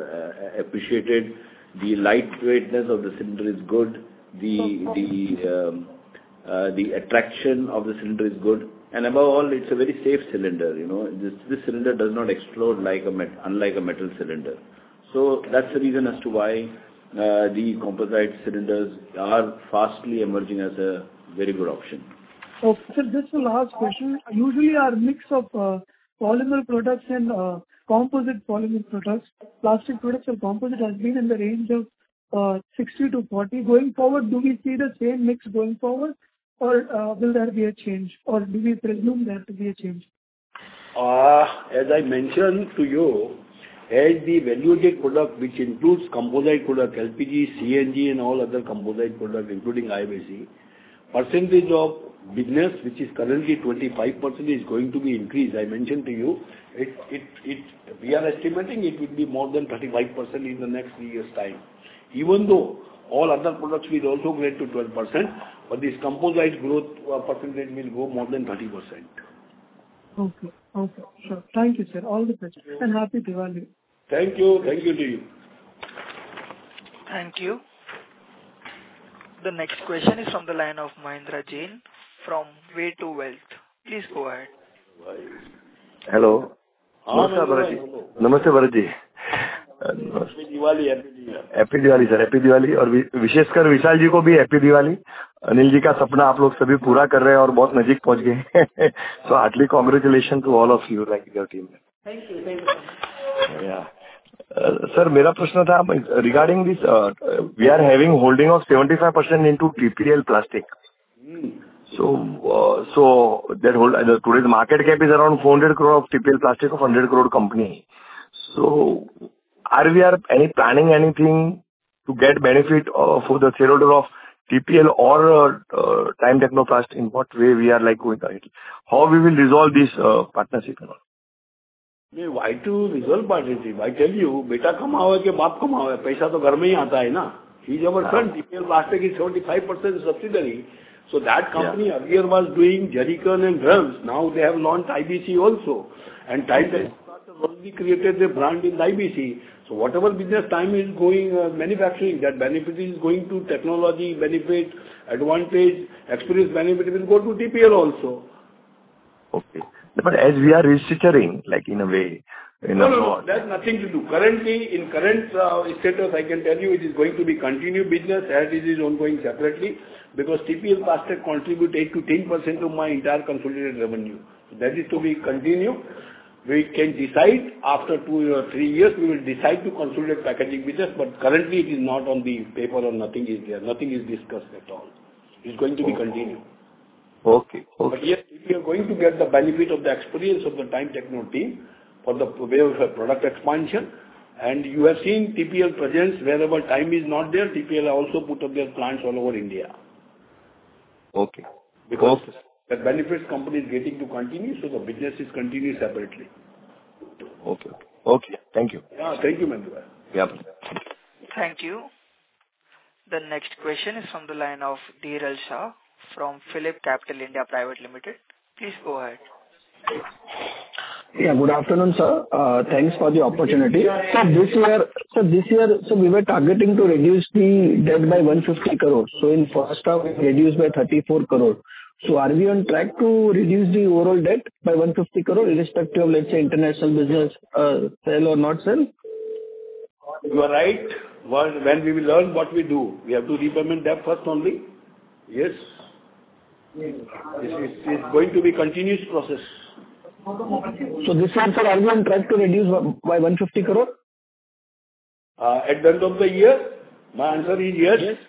uh, appreciated. The lightweightness of the cylinder is good. The the um, uh, the attraction of the cylinder is good, and above all, it's a very safe cylinder. You know, this this cylinder does not explode like a met, unlike a metal cylinder. So that's the reason as to why uh, the composite cylinders are fastly emerging as a very good option.
Okay, sir, just the last question. Usually our mix of uh, polymer products and uh, composite polymer products, plastic products or composite, has been in the range of uh, sixty to forty. Going forward, do we see the same mix going forward, or uh, will there be a change, or do we presume there to be a change?
Uh, as I mentioned to you, as the value-added product, which includes composite product, L P G, C N G and all other composite products, including I B C, percentage of business, which is currently twenty-five percent, is going to be increased. I mentioned to you, it, it, it, we are estimating it will be more than thirty-five percent in the next three years' time. Even though all other products will also grow to twelve percent, but this composite growth uh, percentage will go more than thirty percent.
Okay, okay, sure. Thank you, sir. All the best, and happy Diwali.
Thank you. Thank you to you.
Thank you. The next question is from the line of Mahendra Jain from Way to Wealth. Please go ahead.
Hello. Namaste, Bharat ji. Namaste, Bharat ji.
Happy Diwali, Happy New Year.
Happy Diwali sir, happy Diwali, और विशेषकर विशाल जी को भी happy Diwali. Anil ji का सपना आप लोग सभी पूरा कर रहे हैं और बहुत नजीक पहुंच गए. So heartly congratulation to all of you, like your team.
Thank you, thank you.
Yeah sir, मेरा प्रश्न था regarding this, we are having holding of seventy-five percent into T P L plastic. So, uh, so that whole uh, today's market cap is around four hundred crore of T P L Plastic of one hundred crore company. So, are we are any planning anything to get benefit uh, for the shareholder of T P L or uh, uh, Time Technoplast? In what way we are like going ahead? How we will resolve this uh, partnership and all?
Why to resolve partnership? I tell you, बेटा कमाओ के बाप कमाओ, पैसा तो घर में ही आता है ना. He's our friend. T P L Plastic is seventy-five percent subsidiary. So that company yeah. earlier was doing jerrycan and drums. Now they have launched I B C also. And Time Technoplast has already created the brand in I B C. So whatever business Time is going uh, manufacturing, that benefit is going to technology benefit, advantage, experience benefit will go to T P L also.
Okay. But as we are restructuring, like in a way, you know,
no, no, no, that's nothing to do. Currently, in current uh, status, I can tell you it is going to be continued business as it is ongoing separately, because T P L Plastic contribute eight to ten percent of my entire consolidated revenue. So that is to be continued. We can decide after two or three years, we will decide to consolidate packaging business, but currently it is not on the paper or nothing is there. Nothing is discussed at all. It's going to be continued.
Okay. Okay.
But yes, if you are going to get the benefit of the experience of the Time Techno team for the way of product expansion, and you have seen T P L presence wherever Time is not there, T P L also put up their plants all over India.
Okay.
Because
okay.
the benefits company is getting to continue, so the business is continued separately.
Okay. Okay. Thank you.
Yeah. Thank you, Mahendra.
Yeah.
Thank you. The next question is from the line of Dhiral Shah from Phillip Capital India Private Limited. Please go ahead.
Yeah, good afternoon, sir. Uh, Thanks for the opportunity. So this year, so this year, so we were targeting to reduce the debt by one hundred fifty crore. So in first half, we reduced by thirty-four crore. So are we on track to reduce the overall debt by one hundred fifty crore, irrespective of, let's say, international business, uh, sell or not sell?
You are right. When when we will learn what we do, we have to repayment debt first only. Yes. This is is going to be continuous process.
So this year, sir, are we on track to reduce by one hundred fifty crore?
Uh, At the end of the year, my answer is yes. Yes.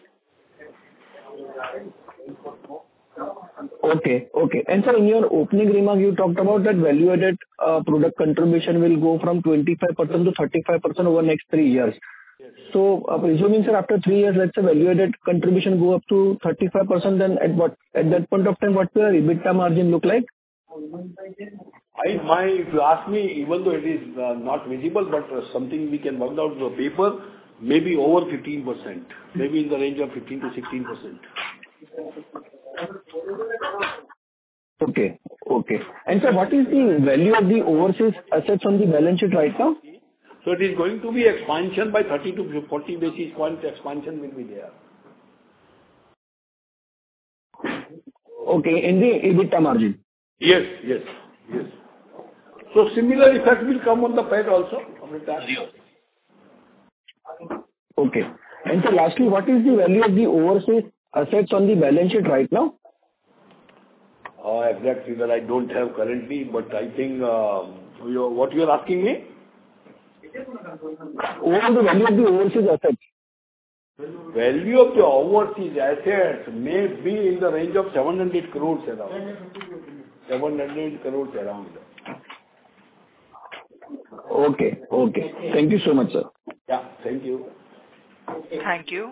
Okay. Okay. And sir, in your opening remark, you talked about that value-added uh, product contribution will go from twenty-five percent to thirty-five percent over next three years.
Yes.
So, uh, presuming, sir, after three years, let's say value-added contribution go up to thirty-five percent, then at what, at that point of time, what will our EBITDA margin look like?
I, my, if you ask me, even though it is uh, not visible, but uh, something we can work out the paper, maybe over fifteen percent, maybe in the range of fifteen to sixteen percent.
Okay. Okay. And sir, what is the value of the overseas assets on the balance sheet right now?
So it is going to be expansion by thirty to forty basis point expansion will be there.
Okay. In the EBITDA margin?
Yes, yes, yes. So similar effect will come on the P A T also of the tax.
Okay. And so lastly, what is the value of the overseas assets on the balance sheet right now?
Uh, exact figure I don't have currently, but I think uh, you, what you are asking me?
What is the value of the overseas assets?
Value of the overseas assets may be in the range of seven hundred crores around. seven hundred crores around.
Okay. Okay. Thank you so much, sir.
Yeah. Thank you.
Thank you.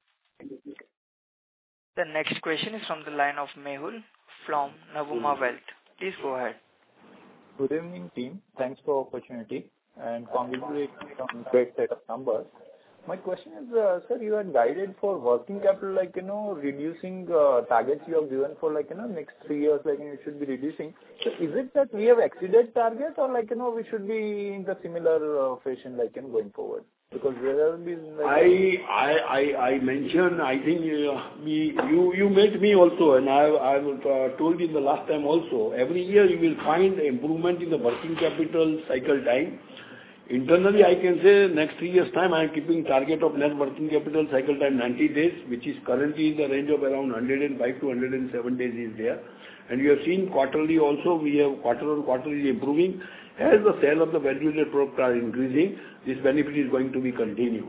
The next question is from the line of Mehul from Navuma Wealth. Please go ahead.
Good evening, team. Thanks for the opportunity and congratulations on great set of numbers. My question is, uh, sir, you had guided for working capital, like, you know, reducing uh, targets you have given for, like, you know, next three years, like, you know, it should be reducing. So is it that we have exceeded target or, like, you know, we should be in the similar uh, fashion, like, you know, going forward? Because there have been, like...
I, I, I, I mentioned, I think uh, me, you, you met me also, and I, I uh, told you the last time also, every year you will find improvement in the working capital cycle time. Internally, I can say next three years' time, I am keeping target of net working capital cycle time ninety days, which is currently in the range of around one hundred five to one hundred seven days is there. And you have seen quarterly also, we have quarter on quarter is improving. As the sale of the value-added product are increasing, this benefit is going to be continued.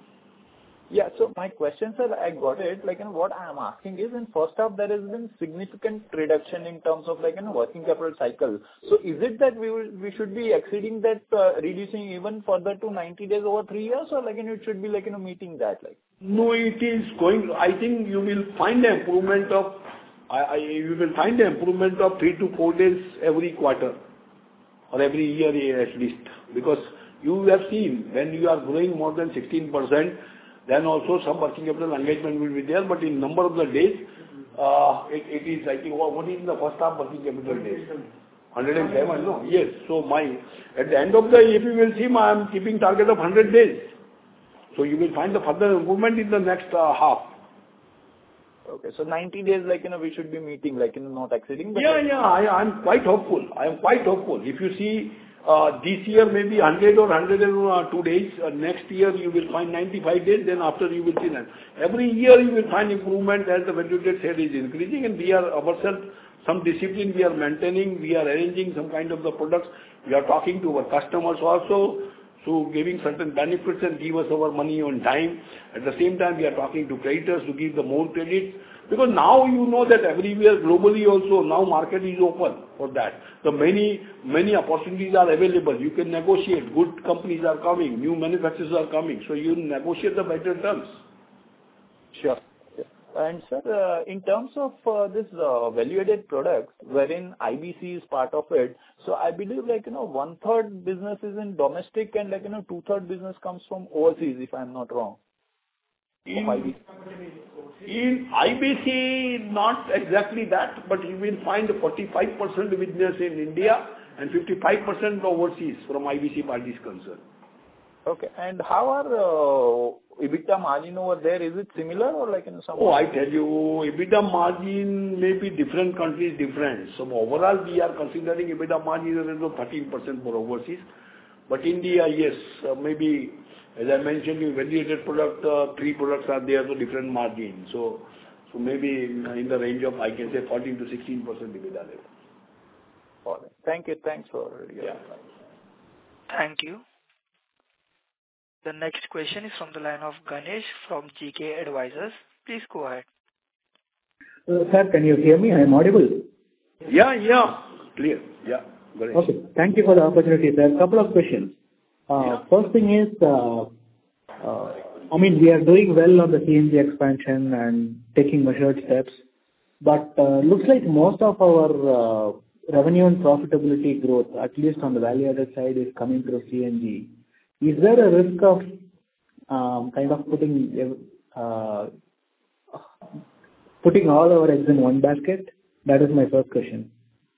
Yeah. So my question, sir, I got it. Like, you know, what I am asking is, in first half, there has been significant reduction in terms of, like, you know, working capital cycle. So is it that we will, we should be exceeding that, uh, reducing even further to ninety days over three years, or, like, you know, it should be, like, you know, meeting that, like?
No, it is going... I think you will find an improvement of, I, I, you will find an improvement of three to four days every quarter or every year at least. Because you have seen, when you are growing more than sixteen percent, then also some working capital engagement will be there, but in number of the days, uh, it, it is, I think, what is the first half working capital days? one hundred seven, no? Yes. So my, at the end of the, if you will see, I am keeping target of one hundred days. So you will find the further improvement in the next uh, half.
Okay. So ninety days, like, you know, we should be meeting, like, you know, not exceeding. But
yeah,
like,
yeah, I am quite hopeful. I am quite hopeful. If you see, Uh, this year maybe one hundred or one hundred two days. Uh, next year you will find ninety-five days. Then after you will see that. Every year you will find improvement as the value-added sale is increasing, and we are ourselves some discipline we are maintaining. We are arranging some kind of the products. We are talking to our customers also, so giving certain benefits and give us our money on time. At the same time, we are talking to creditors to give the more credit. Because now you know that everywhere globally also, now market is open for that. The many, many opportunities are available. You can negotiate. Good companies are coming. New manufacturers are coming. So you negotiate the better terms.
Sure. Yeah. And sir, uh, in terms of uh, this uh, value-added products, wherein I B C is part of it, so I believe like, you know, one-third business is in domestic and like, you know, two-third business comes from overseas, if I'm not wrong.
In, in I B C, not exactly that, but you will find forty-five percent business in India and fifty-five percent overseas from I B C parties concerned.
Okay. And how are uh, EBITDA margin over there? Is it similar or like in some?
Oh, I tell you, EBITDA margin may be different countries different. So overall, we are considering EBITDA margin is around thirteen percent for overseas. But India, yes, uh, maybe, as I mentioned, you value-added product, uh, three products are there, so different margin. So, so maybe in, in the range of, I can say, fourteen to sixteen percent EBITDA level.
All right. Thank you. Thanks for your
yeah.
Thank you. The next question is from the line of Ganesh from G K Advisors. Please go ahead.
Uh, sir, can you hear me? I am audible.
Yeah, yeah. Clear. Yeah. Ganesh.
Okay. Thank you for the opportunity. There are a couple of questions. Uh, yeah. First thing is, uh, uh, I mean, we are doing well on the C N G expansion and taking measured steps, but uh, looks like most of our uh, revenue and profitability growth, at least on the value-added side, is coming through C N G. Is there a risk of um, kind of putting uh, putting all our eggs in one basket? That is my first question.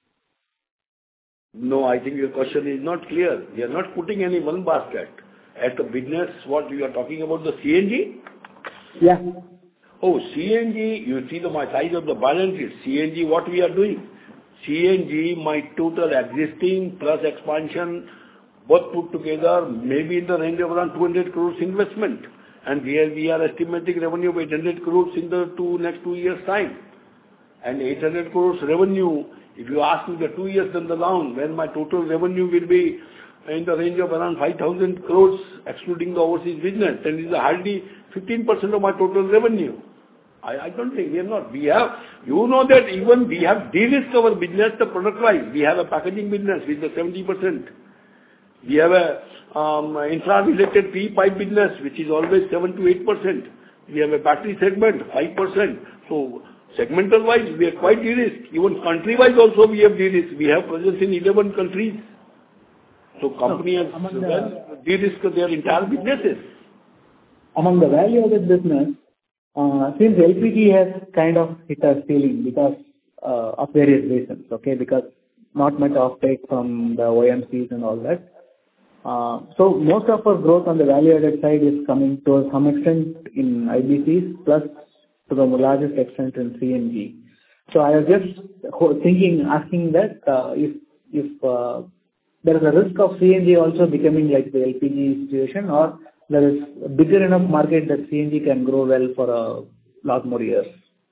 No, I think your question is not clear. We are not putting any one basket. At the business, what you are talking about, the C N G?
Yeah.
Oh, C N G, you see the my size of the balance sheet. C N G, what we are doing? C N G, my total existing plus expansion, both put together, maybe in the range of around two hundred crores investment. And we are, we are estimating revenue of eight hundred crores in the two, next two years' time. And eight hundred crores revenue, if you ask me the two years down the line, when my total revenue will be in the range of around five thousand crores, excluding the overseas business, then it is hardly fifteen percent of my total revenue. I, I don't think we are not. We have, you know that even we have de-risked our business, the product-wise. We have a packaging business with the seventy percent. We have a um, infra-related P E pipe business, which is always seven to eight percent. We have a battery segment, five percent. So, segmental-wise, we are quite de-risked. Even country-wise also we have de-risked. We have presence in eleven countries. So, company has well de-risked their entire businesses.
Among the value-added business, uh, since L P G has kind of hit a ceiling because uh, of various reasons, okay, because not much offtake from the O M Cs and all that. Uh, so most of our growth on the value-added side is coming to some extent in I B Cs, plus to the largest extent in C N G. So I was just thinking, asking that uh, if if uh, there is a risk of C N G also becoming like the L P G situation, or there is a bigger enough market that C N G can grow well for a lot more years.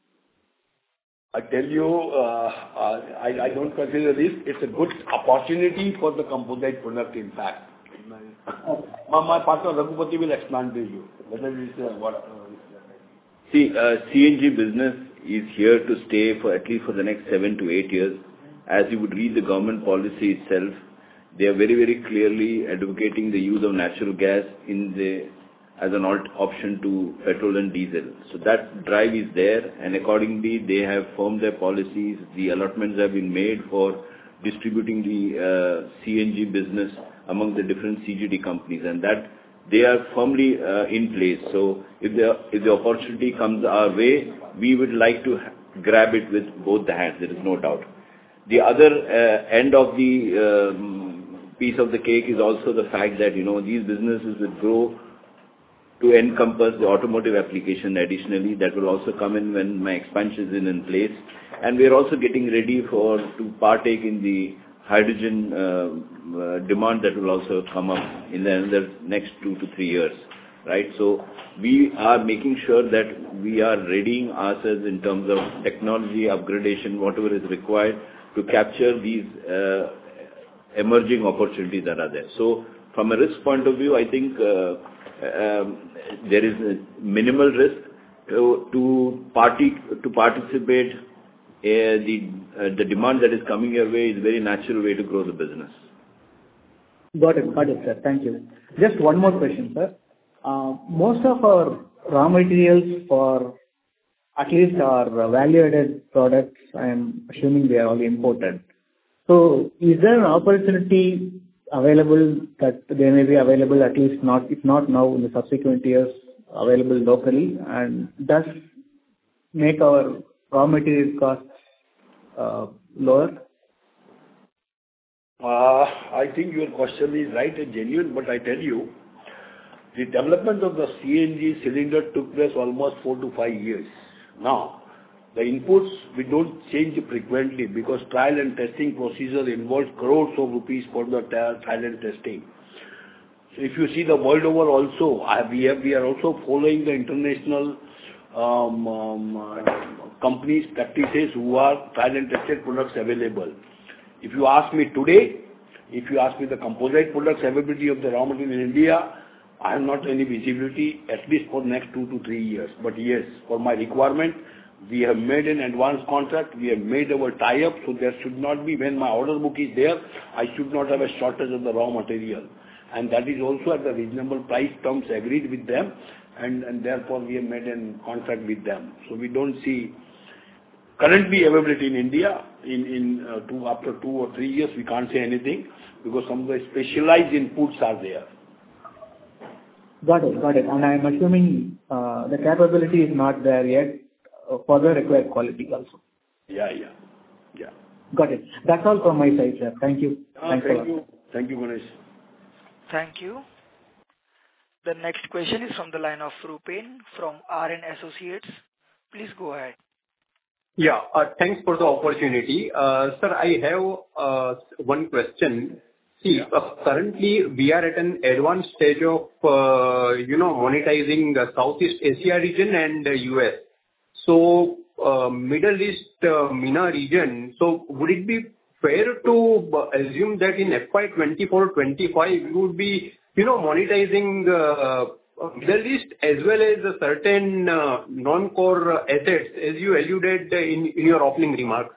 I tell you, uh, I, I don't consider this. It's a good opportunity for the composite product, in fact. My, my partner Raghupati will expand to you. Whether it is uh, what. Uh,
See, uh, C N G business is here to stay for at least for the next seven to eight years. As you would read the government policy itself, they are very, very clearly advocating the use of natural gas in the as an alt option to petrol and diesel. So that drive is there, and accordingly they have formed their policies. The allotments have been made for distributing the uh, C N G business among the different C G D companies, and that they are firmly uh, in place. So if the if the opportunity comes our way, we would like to grab it with both the hands. There is no doubt. The other uh, end of the um, piece of the cake is also the fact that, you know, these businesses will grow to encompass the automotive application additionally. That will also come in when my expansion is in, in place. And we are also getting ready for to partake in the hydrogen uh, uh, demand that will also come up in the, in the next two to three years, right? So we are making sure that we are readying ourselves in terms of technology upgradation, whatever is required to capture these uh, emerging opportunities that are there. So from a risk point of view, I think uh, um, there is a minimal risk to, to party to participate. Uh, the uh, the demand that is coming your way is a very natural way to grow the business.
Got it, got it, sir. Thank you. Just one more question, sir. Uh, most of our raw materials for at least our value-added products, I am assuming they are all imported. So is there an opportunity available that they may be available, at least not, if not now, in the subsequent years, available locally, and thus make our raw material costs uh, lower?
Uh, I think your question is right and genuine, but I tell you, the development of the C N G cylinder took place almost four to five years. Now, the inputs we don't change frequently because trial and testing procedure involves crores of rupees for the trial and testing. So if you see the world over also, I, we, have, we are also following the international um, um, uh, companies' practices who are trial and tested products available. If you ask me today, if you ask me the composite products availability of the raw material in India, I have not any visibility, at least for next two to three years. But yes, for my requirement, we have made an advance contract, we have made our tie-up, so there should not be, when my order book is there, I should not have a shortage of the raw material. And that is also at the reasonable price terms agreed with them, and, and therefore we have made a contract with them. So we don't see currently availability in India, in, in uh, two, after two or three years, we can't say anything, because some of the specialized inputs are there.
Got it. Got it. And I'm assuming uh, the capability is not there yet uh, for the required quality also.
Yeah, yeah, yeah.
Got it. That's all from my side, sir. Thank you.
Uh, thank you. Thank you, Ganesh.
Thank you. The next question is from the line of Rupen from R N Associates. Please go ahead.
Yeah, uh, thanks for the opportunity. Uh, sir, I have uh, one question. See, yeah. uh, currently we are at an advanced stage of, uh, you know, monetizing the Southeast Asia region and the U S. So, uh, Middle East, uh, MENA region, so would it be fair to assume that in F Y twenty-four twenty-five we would be, you know, monetizing uh, Middle East as well as a certain uh, non-core assets, as you alluded in, in your opening remarks?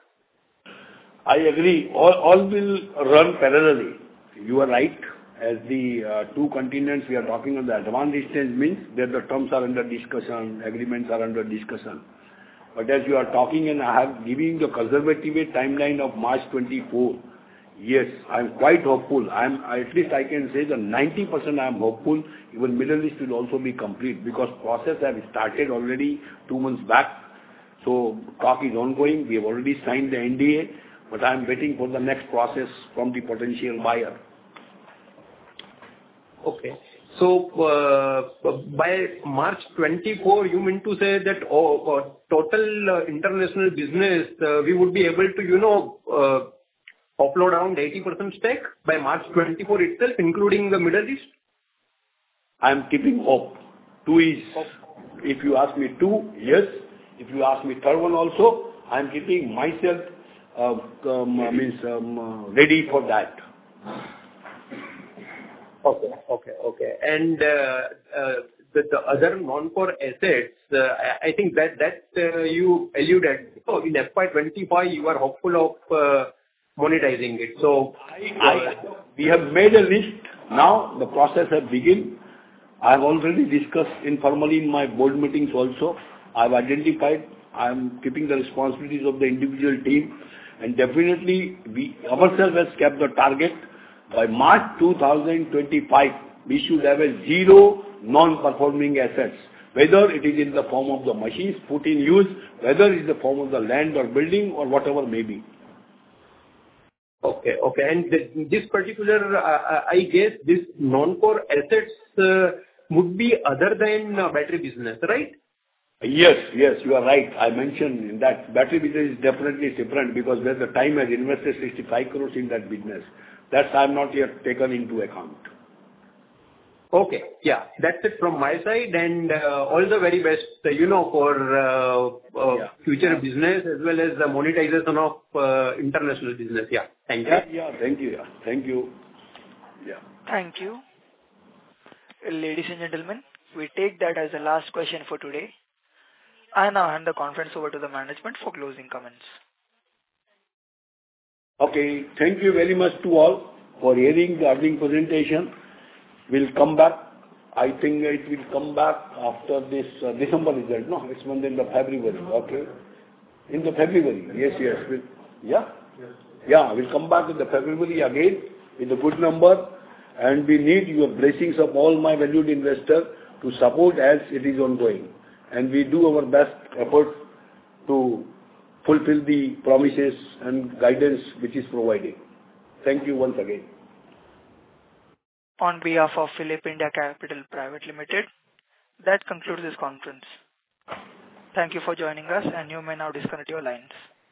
I agree. All, all will run parallelly. You are right. As the uh, two continents we are talking on the advanced stage means that the terms are under discussion, agreements are under discussion. But as you are talking and I have given the conservative timeline of March twenty-four, yes, I am quite hopeful. I am, at least I can say that ninety percent I am hopeful even Middle East will also be complete because process have started already two months back. So talk is ongoing. We have already signed the N D A, but I am waiting for the next process from the potential buyer.
Okay. So, uh, by March twenty-four, you mean to say that oh, uh, total uh, international business, uh, we would be able to, you know, uh, upload around eighty percent stake by March twenty-four itself, including the Middle East?
I am keeping hope. Two is, if you ask me two, yes. If you ask me third one also, I am keeping myself, uh, um, means um, uh, ready for that.
Okay, okay, okay. And uh, uh, the, the other non-core assets, uh, I, I think that that uh, you alluded. So in F Y twenty-five, you are hopeful of uh, monetizing it. So
I, I, we have made a list. Now the process has begun. I have already discussed informally in my board meetings also. I have identified. I am keeping the responsibilities of the individual team, and definitely we ourselves has kept the target. By March two thousand twenty-five, we should have a zero non-performing assets, whether it is in the form of the machines put in use, whether it is the form of the land or building or whatever may be.
Okay, okay. And th this particular, uh, I guess, this non-core assets uh, would be other than uh, battery business, right?
Yes, yes, you are right. I mentioned in that battery business is definitely different because where the time has invested sixty-five crores in that business. That's I have not yet taken into account.
Okay. Yeah, that's it from my side, and uh, all the very best, uh, you know, for uh, uh, yeah. future business as well as the monetization of uh, international business. Yeah. Thank you.
Yeah, yeah. Thank you. Yeah. Thank you. Yeah.
Thank you. Ladies and gentlemen, we take that as the last question for today. I now hand the conference over to the management for closing comments.
Okay, thank you very much to all for hearing the earning presentation. We'll come back I think it will come back after this uh, December result. No, it's month in the February. Okay. In the February. Yes, yes. We'll, yeah? Yes. Yeah, we'll come back in the February again with a good number, and we need your blessings of all my valued investors to support as it is ongoing. And we do our best effort to fulfill the promises and guidance which is provided. Thank you once again.
On behalf of Phillip India Capital Private Limited, that concludes this conference. Thank you for joining us, and you may now disconnect your lines.